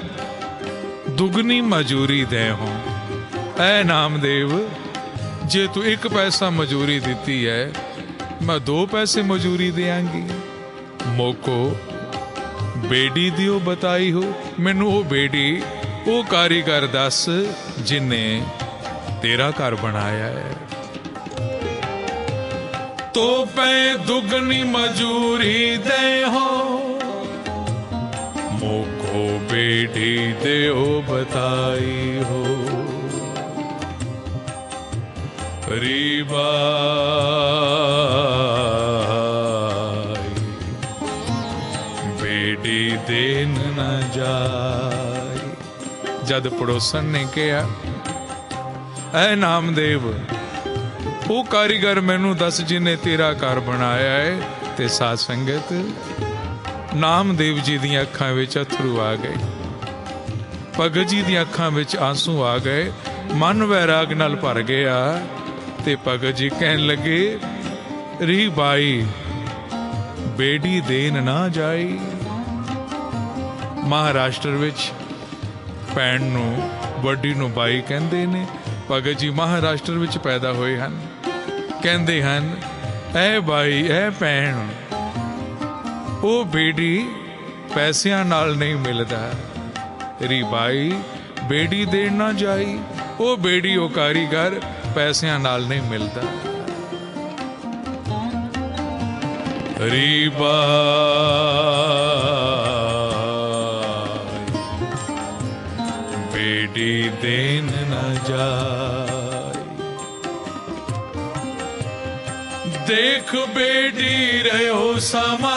दुगनी मजूरी दे हो। ऐ नामदेव जे तू 1 पैसा मजूरी दी है मैं 2 पैसे मजूरी देंगी। मोको बेड़ी दियो बताई हो। मैनू वो बेड़ी वो कारीगर दस जिन्हें तेरा घर बनाया है। तो पे दुगनी मजूरी दे हो मोको बेड़ी दियो बताई हो। रीबा बेड़ी देन न जाए। जद पड़ोसन ने कहा ऐ नामदेव वो कारीगर मैनू दस जिन्हें तेरा घर बनाया है। ते साध संगत नामदेव जी दी अखां विच अथरू आ गए। भगत जी दी अखां विच आंसू आ गए। मन वैराग नाल भर गया। ते भगत जी कहन लगे री बाई बेड़ी देन ना जाई। महाराष्ट्र विच भैन नू वड्डी नू बाई कहंदे ने। भगत जी महाराष्ट्र विच पैदा होए हन। कहंदे हन ऐ बाई ऐ भैन ओ बेड़ी पैसियां नाल नहीं मिलदा। री बाई बेड़ी देन ना जाई। ओ बेड़ी ओ कारीगर पैसियां नाल नहीं मिलता। रीबा बेड़ी देन न जाए। देख बेड़ी रहो समा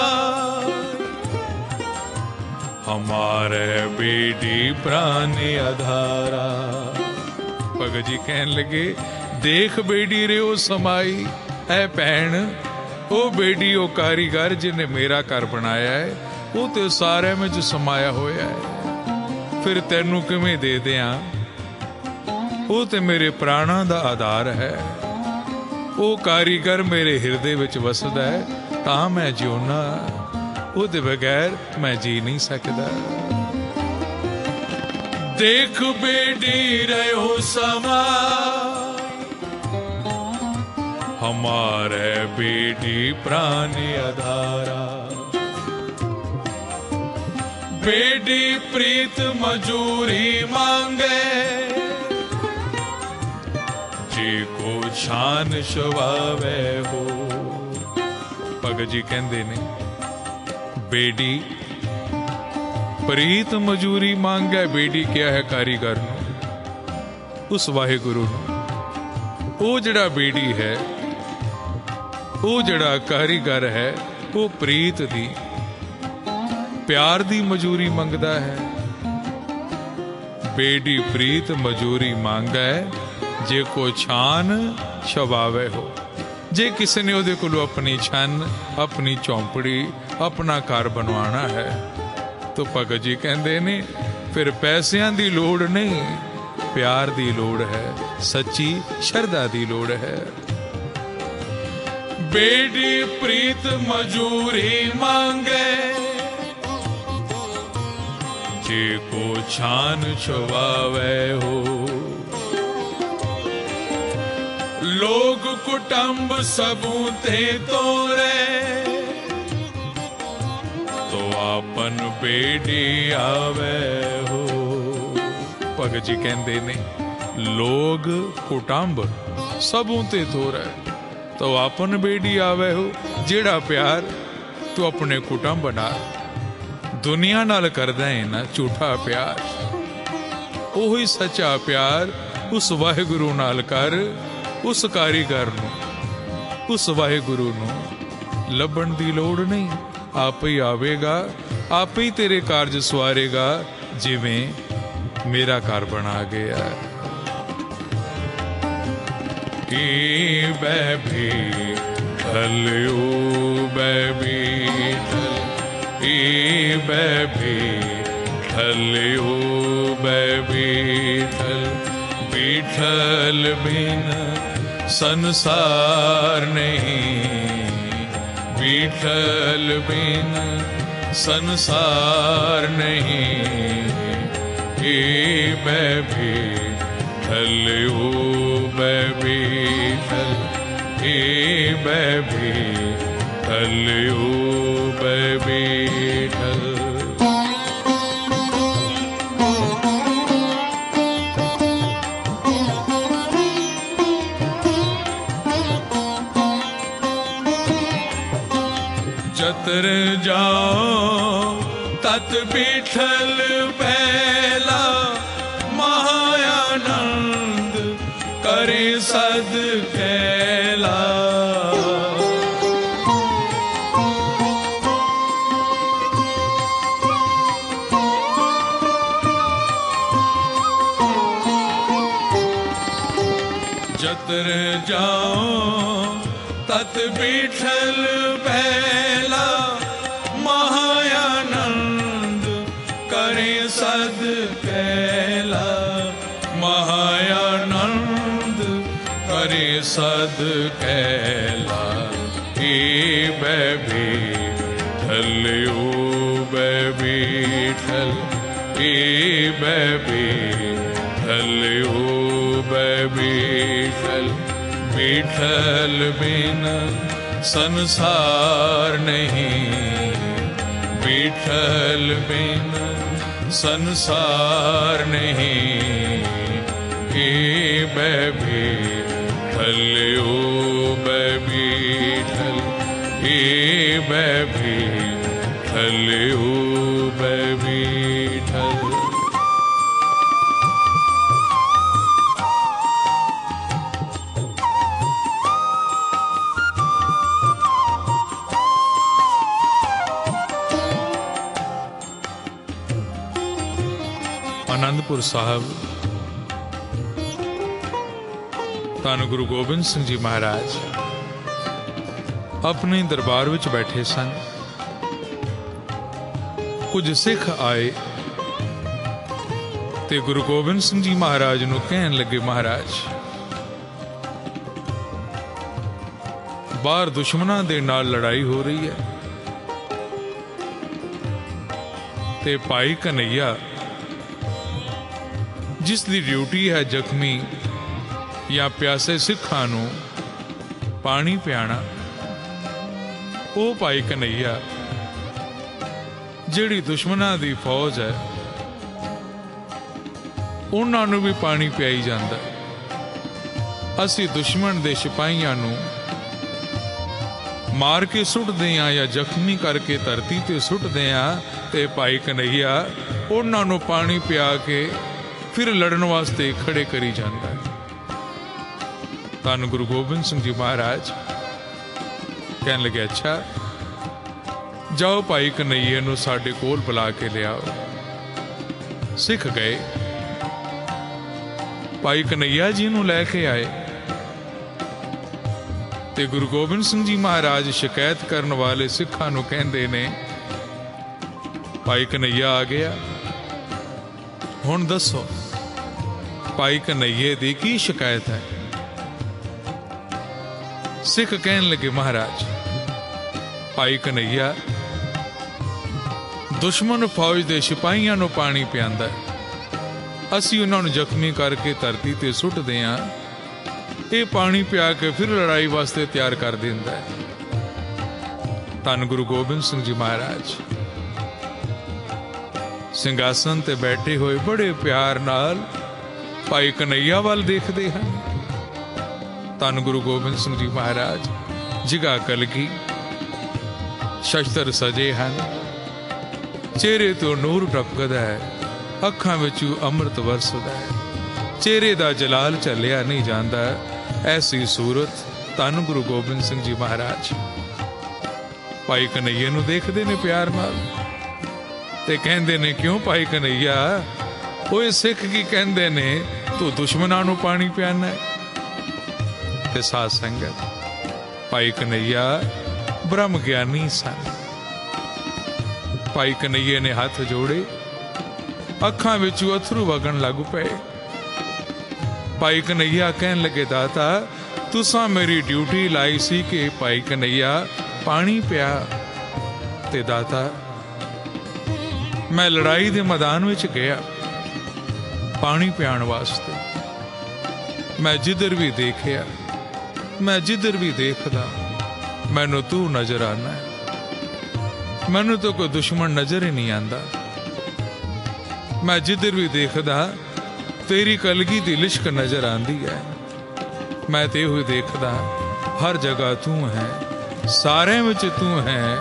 हमारे बेड़ी प्राणी आधारा। भगत जी कहन लगे देख बेड़ी रे समाई ऐ भैन ओ बेड़ी ओ कारीगर जिन्हें मेरा घर बनाया है वो तो सारे में जो समाया होया है। फिर तेनू किवें दे दियां? वो तो मेरे प्राणा दा आधार है। वो कारीगर मेरे हिरदे विच वसदा है तां मैं जिउना। ਉਹਦੇ बगैर मैं जी नहीं सकता। देख बेड़ी रहो समा हमारे बेड़ी प्राणी आधारा। बेड़ी प्रीत मजूरी मांगे जी को छान छवावे हो। भगत जी कहंदे ने बेड़ी प्रीत मजूरी मांगे। बेड़ी क्या है कारीगर नू उस वाहिगुरु नू। वो जड़ा बेड़ी है वो जड़ा कारीगर है वो प्रीत दी प्यार दी मजूरी मंगदा है। बेड़ी प्रीत मजूरी मांगे जे को छान छवावे हो। जे किसी ने ਉਹਦੇ ਕੋਲੋਂ अपनी छन अपनी चौंपड़ी अपना घर बनवाना है तो भगत जी कहते ने फिर पैसियां दी लोड़ नहीं प्यार दी लोड़ है सच्ची शरधा दी लोड़ है। बेड़ी प्रीत मजूरी मांगे जे को छान छुवावे हो। लोग कुटुंब सबूते तोरे तो आपन बेड़ी आवे हो। भगत जी कहते ने लोग कुटुंब सबूते तोरे तो आपन बेड़ी आवे हो। जेड़ा प्यार तू अपने कुटुंब नाल दुनिया नाल करदा है ना झूठा प्यार ਉਹੀ ਸੱਚਾ ਪਿਆਰ ਉਸ ਵਾਹਿਗੁਰੂ ਨਾਲ ਕਰ। ਉਸ ਕਾਰੀਗਰ ਨੂੰ, ਉਸ ਵਾਹਿਗੁਰੂ ਨੂੰ ਲੱਭਣ ਦੀ ਲੋੜ ਨਹੀਂ, ਆਪੇ ਹੀ ਆਵੇਗਾ, ਆਪੇ ਹੀ ਤੇਰੇ ਕਾਰਜ ਸਵਾਰੇਗਾ, ਜਿਵੇਂ ਮੇਰਾ ਘਰ ਬਣਾ ਗਿਆ। ਏ ਬੈਠੀ ਥਲਿਓ ਬੈਠਲ, ਏ ਬੈਠੀ ਥਲਿਓ ਬੈਠਲ, ਬੈਠਲ ਬਿਨ संसार नहीं, विठल बिन संसार नहीं। हे बैठल ओ बैठल, हे बैठल ओ बैठल। जतर जाओ तत बिठल बैला, महायानंद करे सद कैला। जतर जाओ तत बिठल बैला, महायानंद करे सद कैला। महायानंद करे सद कैला। हे बैठल ओ बैठल, हे बैठल ओ बैठल, बैठल बिन संसार नहीं, बैठल बिन संसार नहीं। हे बैठल ओ बैठल, हे बैठल ओ बैठल। आनंदपुर साहब धन गुरु गोबिंद सिंह जी महाराज अपने दरबार विच बैठे सन। कुछ सिख आए ते गुरु गोबिंद सिंह जी महाराज नूं कहन लगे, महाराज बाहर दुश्मनां दे नाल लड़ाई हो रही है ते भाई कन्हैया जिस दी ड्यूटी है जख्मी या प्यासे सिखां नूं पानी पियाना, वो भाई कन्हैया जिहड़ी दुश्मनां दी फौज है उन्हां नूं भी पानी पियाई जांदा। असीं दुश्मन दे सिपाहियां नूं मार के सुटदे हां या जख्मी करके धरती ते सुटदे हां ते भाई कन्हैया उन्हां नूं पानी पिया के फिर लड़न वास्ते खड़े करी जाता है। धन गुरु गोबिंद सिंह जी महाराज कहन लगे, अच्छा जाओ भाई कन्हैया नूं साडे कोल बुला के लियाओ। सिख गए, भाई कन्हैया जी नूं लैके आए ते गुरु गोबिंद सिंह जी महाराज शिकायत करने वाले सिखां नूं कहंदे ने, भाई कन्हैया आ गया, हुण दसो भाई कन्हैये दी की शिकायत है। सिख कहन लगे, महाराज भाई कन्हैया दुश्मन फौज दे सिपाहियां नूं पानी पियांदा है, असीं उन्हां नूं जख्मी करके धरती ते सुटदे हां, ये पानी पिया के फिर लड़ाई वास्ते तैयार कर दिंदा है। धन गुरु गोबिंद सिंह जी महाराज सिंघासन ते बैठे हुए बड़े प्यार नाल भाई कन्हैया वाल देखते हैं। धन गुरु गोबिंद सिंह जी महाराज जिगा कलगी, शस्त्र सजे हैं, चेहरे तो नूर टपकदा है, ਅੱਖਾਂ ਵਿੱਚੋਂ ਅੰਮ੍ਰਿਤ ਵਰਸਦਾ ਹੈ, ਚਿਹਰੇ ਦਾ ਜਲਾਲ ਝੱਲਿਆ ਨਹੀਂ ਜਾਂਦਾ। ਐਸੀ ਸੂਰਤ ਧੰਨ ਗੁਰੂ ਗੋਬਿੰਦ ਸਿੰਘ ਜੀ ਮਹਾਰਾਜ ਭਾਈ ਕਨਈਏ ਨੂੰ ਦੇਖਦੇ ਨੇ ਪਿਆਰ ਨਾਲ ਤੇ ਕਹਿੰਦੇ ਨੇ, ਕਿਉਂ ਭਾਈ ਕਨਈਆ, ਓਏ ਸਿੱਖ ਕੀ ਕਹਿੰਦੇ ਨੇ, ਤੂੰ ਦੁਸ਼ਮਣਾਂ ਨੂੰ ਪਾਣੀ ਪਿਆਣਾ ਹੈ। ਤੇ ਸਾਧ ਸੰਗਤ, ਭਾਈ ਕਨਈਆ ਬ੍ਰਹਮ ਗਿਆਨੀ ਸਨ। ਭਾਈ ਕਨਈਏ ਨੇ ਹੱਥ ਜੋੜੇ, ਅੱਖਾਂ ਵਿੱਚੋਂ ਅਥਰੂ ਵਗਣ ਲੱਗ ਪਏ। ਭਾਈ ਕਨਈਆ ਕਹਿਣ ਲੱਗੇ, ਦਾਤਾ ਤੁਸਾਂ ਮੇਰੀ ਡਿਊਟੀ ਲਾਈ ਸੀ ਕਿ ਭਾਈ ਕਨਈਆ ਪਾਣੀ ਪਿਆ, ਤੇ ਦਾਤਾ ਮੈਂ ਲੜਾਈ ਦੇ ਮੈਦਾਨ ਵਿੱਚ ਗਿਆ ਪਾਣੀ ਪਿਆਉਣ ਵਾਸਤੇ। ਮੈਂ ਜਿੱਧਰ ਵੀ ਦੇਖਿਆ, ਮੈਂ ਜਿੱਧਰ ਵੀ ਦੇਖਦਾ, ਮੈਨੂੰ ਤੂੰ ਨਜ਼ਰ ਆਣਾ, ਮੈਨੂੰ ਤਾਂ ਕੋਈ ਦੁਸ਼ਮਣ ਨਜ਼ਰ ਹੀ ਨਹੀਂ ਆਂਦਾ। ਮੈਂ ਜਿੱਧਰ ਵੀ ਦੇਖਦਾ ਤੇਰੀ ਕਲਗੀ ਦੀ ਲਿਸ਼ਕ ਨਜ਼ਰ ਆਂਦੀ ਹੈ। ਮੈਂ ਤੇ ਇਹੋ ਦੇਖਦਾ ਹਰ ਜਗ੍ਹਾ ਤੂੰ ਹੈ, ਸਾਰਿਆਂ ਵਿੱਚ ਤੂੰ ਹੈ।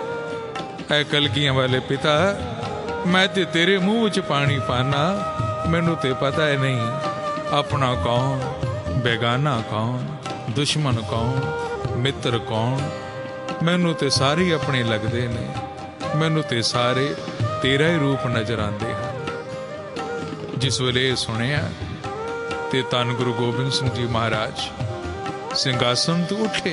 ਐ ਕਲਗੀਆਂ ਵਾਲੇ ਪਿਤਾ, ਮੈਂ ਤੇ ਤੇਰੇ ਮੂੰਹ ਵਿੱਚ ਪਾਣੀ ਪਾਣਾ, ਮੈਨੂੰ ਤੇ ਪਤਾ ਹੈ ਨਹੀਂ ਆਪਣਾ ਕੌਣ, ਬੇਗਾਨਾ ਕੌਣ, ਦੁਸ਼ਮਣ ਕੌਣ, ਮਿੱਤਰ ਕੌਣ। ਮੈਨੂੰ ਤੇ ਸਾਰੇ ਆਪਣੇ ਲੱਗਦੇ ਨੇ, ਮੈਨੂੰ ਤੇ ਸਾਰੇ ਤੇਰਾ ਹੀ ਰੂਪ ਨਜ਼ਰ ਆਉਂਦੇ ਹਨ। ਜਿਸ ਵੇਲੇ ਇਹ ਸੁਣਿਆ ਤੇ ਧੰਨ ਗੁਰੂ ਗੋਬਿੰਦ ਸਿੰਘ ਜੀ ਮਹਾਰਾਜ ਸਿੰਘਾਸਨ ਤੋਂ ਉੱਠੇ,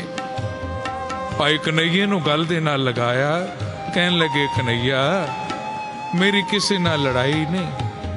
ਭਾਈ ਕਨਈਏ ਨੂੰ ਗੱਲ ਦੇ ਨਾਲ ਲਗਾਇਆ, ਕਹਿਣ ਲੱਗੇ, ਕਨਈਆ ਮੇਰੀ ਕਿਸੇ ਨਾਲ ਲੜਾਈ ਨਹੀਂ,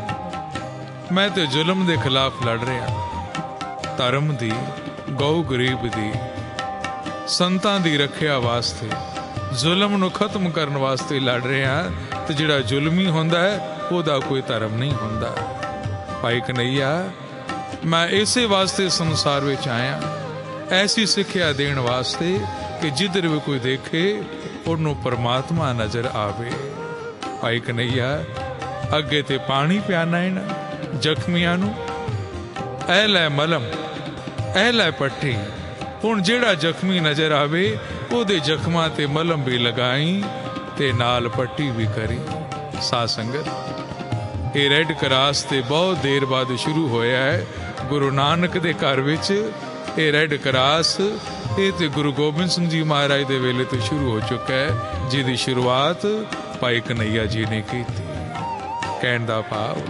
ਮੈਂ ਤੇ ਜ਼ੁਲਮ ਦੇ ਖਿਲਾਫ ਲੜ ਰਿਹਾ, ਧਰਮ ਦੀ, ਗਊ ਗਰੀਬ ਦੀ, ਸੰਤਾਂ ਦੀ ਰੱਖਿਆ ਵਾਸਤੇ, ਜ਼ੁਲਮ ਨੂੰ ਖਤਮ ਕਰਨ ਵਾਸਤੇ ਲੜ ਰਿਹਾ। ਤੇ ਜਿਹੜਾ ਜ਼ੁਲਮੀ ਹੁੰਦਾ ਹੈ ਉਹਦਾ ਕੋਈ ਧਰਮ ਨਹੀਂ ਹੁੰਦਾ। ਭਾਈ ਕਨਈਆ ਮੈਂ ਇਸੇ ਵਾਸਤੇ ਸੰਸਾਰ ਵਿੱਚ ਆਇਆ, ਐਸੀ ਸਿੱਖਿਆ ਦੇਣ ਵਾਸਤੇ ਕਿ ਜਿੱਧਰ ਵੀ ਕੋਈ ਦੇਖੇ ਉਹਨੂੰ ਪਰਮਾਤਮਾ ਨਜ਼ਰ ਆਵੇ। ਭਾਈ ਕਨਈਆ ਅੱਗੇ ਤੇ ਪਾਣੀ ਪਿਆਣਾ ਹੈ ਜ਼ਖਮੀਆਂ ਨੂੰ, ਐ ਲੈ ਮਲਮ, ਐ ਲੈ ਪੱਟੀ। ਹੁਣ ਜਿਹੜਾ ਜ਼ਖਮੀ ਨਜ਼ਰ ਆਵੇ ਉਹਦੇ ਜ਼ਖਮਾਂ ਤੇ ਮਲਮ ਵੀ ਲਗਾਈ ਤੇ ਨਾਲ ਪੱਟੀ ਵੀ ਕਰੀ। ਸਾਧ ਸੰਗਤ, ਇਹ ਰੈੱਡ ਕਰਾਸ ਤੇ ਬਹੁਤ ਦੇਰ ਬਾਅਦ ਸ਼ੁਰੂ ਹੋਇਆ ਹੈ ਗੁਰੂ ਨਾਨਕ ਦੇ ਘਰ ਵਿੱਚ। ਇਹ ਰੈੱਡ ਕਰਾਸ ਇਹ ਤੇ ਗੁਰੂ ਗੋਬਿੰਦ ਸਿੰਘ ਜੀ ਮਹਾਰਾਜ ਦੇ ਵੇਲੇ ਤੋਂ ਸ਼ੁਰੂ ਹੋ ਚੁੱਕਾ ਹੈ, ਜਿਹਦੀ ਸ਼ੁਰੂਆਤ ਭਾਈ ਕਨਈਆ ਜੀ ਨੇ ਕੀਤੀ। ਕਹਿਣ ਦਾ ਭਾਵ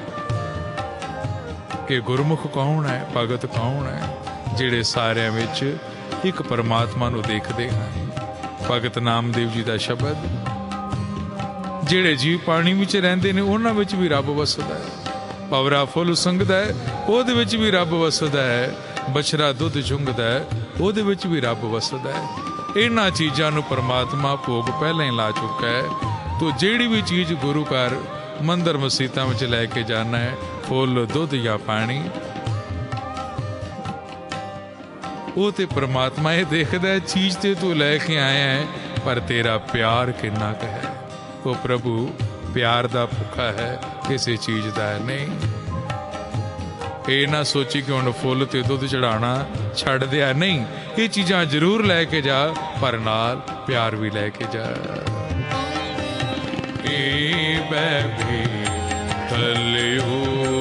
ਕਿ ਗੁਰਮੁਖ ਕੌਣ ਹੈ, ਭਗਤ ਕੌਣ ਹੈ, ਜਿਹੜੇ ਸਾਰਿਆਂ ਵਿੱਚ ਇੱਕ ਪਰਮਾਤਮਾ ਨੂੰ ਦੇਖਦੇ ਹਨ। ਭਗਤ ਨਾਮਦੇਵ ਜੀ ਦਾ ਸ਼ਬਦ, ਜਿਹੜੇ ਜੀਵ ਪਾਣੀ ਵਿੱਚ ਰਹਿੰਦੇ ਨੇ ਉਹਨਾਂ ਵਿੱਚ ਵੀ ਰੱਬ ਵਸਦਾ ਹੈ, ਭਵਰਾ ਫੁੱਲ ਸੰਗਦਾ ਹੈ ਉਹਦੇ ਵਿੱਚ ਵੀ ਰੱਬ ਵਸਦਾ ਹੈ, ਬਛੜਾ ਦੁੱਧ ਚੁੰਗਦਾ ਹੈ ਉਹਦੇ ਵਿੱਚ ਵੀ ਰੱਬ ਵਸਦਾ ਹੈ। ਇਹਨਾਂ ਚੀਜ਼ਾਂ ਨੂੰ ਪਰਮਾਤਮਾ ਭੋਗ ਪਹਿਲਾਂ ਹੀ ਲਾ ਚੁੱਕਾ ਹੈ। ਤੋ ਜਿਹੜੀ ਵੀ ਚੀਜ਼ ਗੁਰੂ ਘਰ ਮੰਦਰ ਮਸੀਤਾਂ ਵਿੱਚ ਲੈ ਕੇ ਜਾਣਾ ਹੈ, ਫੁੱਲ, ਦੁੱਧ ਜਾਂ ਪਾਣੀ, ਉਹ ਤੇ ਪਰਮਾਤਮਾ ਇਹ ਦੇਖਦਾ ਚੀਜ਼ ਤੇ ਤੂੰ ਲੈ ਕੇ ਆਇਆ ਹੈ, ਪਰ ਤੇਰਾ ਪਿਆਰ ਕਿੰਨਾ ਕੁ ਹੈ। ਉਹ ਪ੍ਰਭੂ ਪਿਆਰ ਦਾ ਭੁੱਖਾ ਹੈ, ਕਿਸੇ ਚੀਜ਼ ਦਾ ਨਹੀਂ। ਇਹ ਨਾ ਸੋਚੀ ਕਿ ਹੁਣ ਫੁੱਲ ਤੇ ਦੁੱਧ ਚੜਾਉਣਾ ਛੱਡ ਦਿਆ, ਨਹੀਂ, ਇਹ ਚੀਜ਼ਾਂ ਜ਼ਰੂਰ ਲੈ ਕੇ ਜਾ, ਪਰ ਨਾਲ ਪਿਆਰ ਵੀ ਲੈ ਕੇ ਜਾ। ਬੈਠੀ ਥਲਿਓ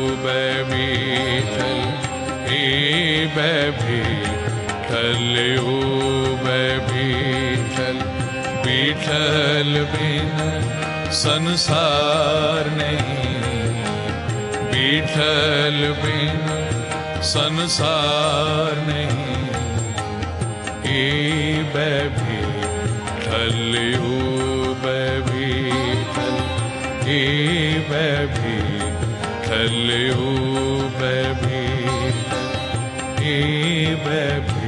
ਬੈਠਲ, ਬੈਠੀ ਥਲਿਓ ਬੈਠਲ, ਬੀਠਲ ਬਿਨ ਸੰਸਾਰ ਨਹੀਂ, ਬੀਠਲ ਬਿਨ ਸੰਸਾਰ ਨਹੀਂ। ਏ ਬੈਠੀ ਥਲਿਓ ਬੈਠਲ, ਏ ਬੈਠੀ ਥਲਿਓ ਬੈਠਲ, ਏ ਬੈਠੀ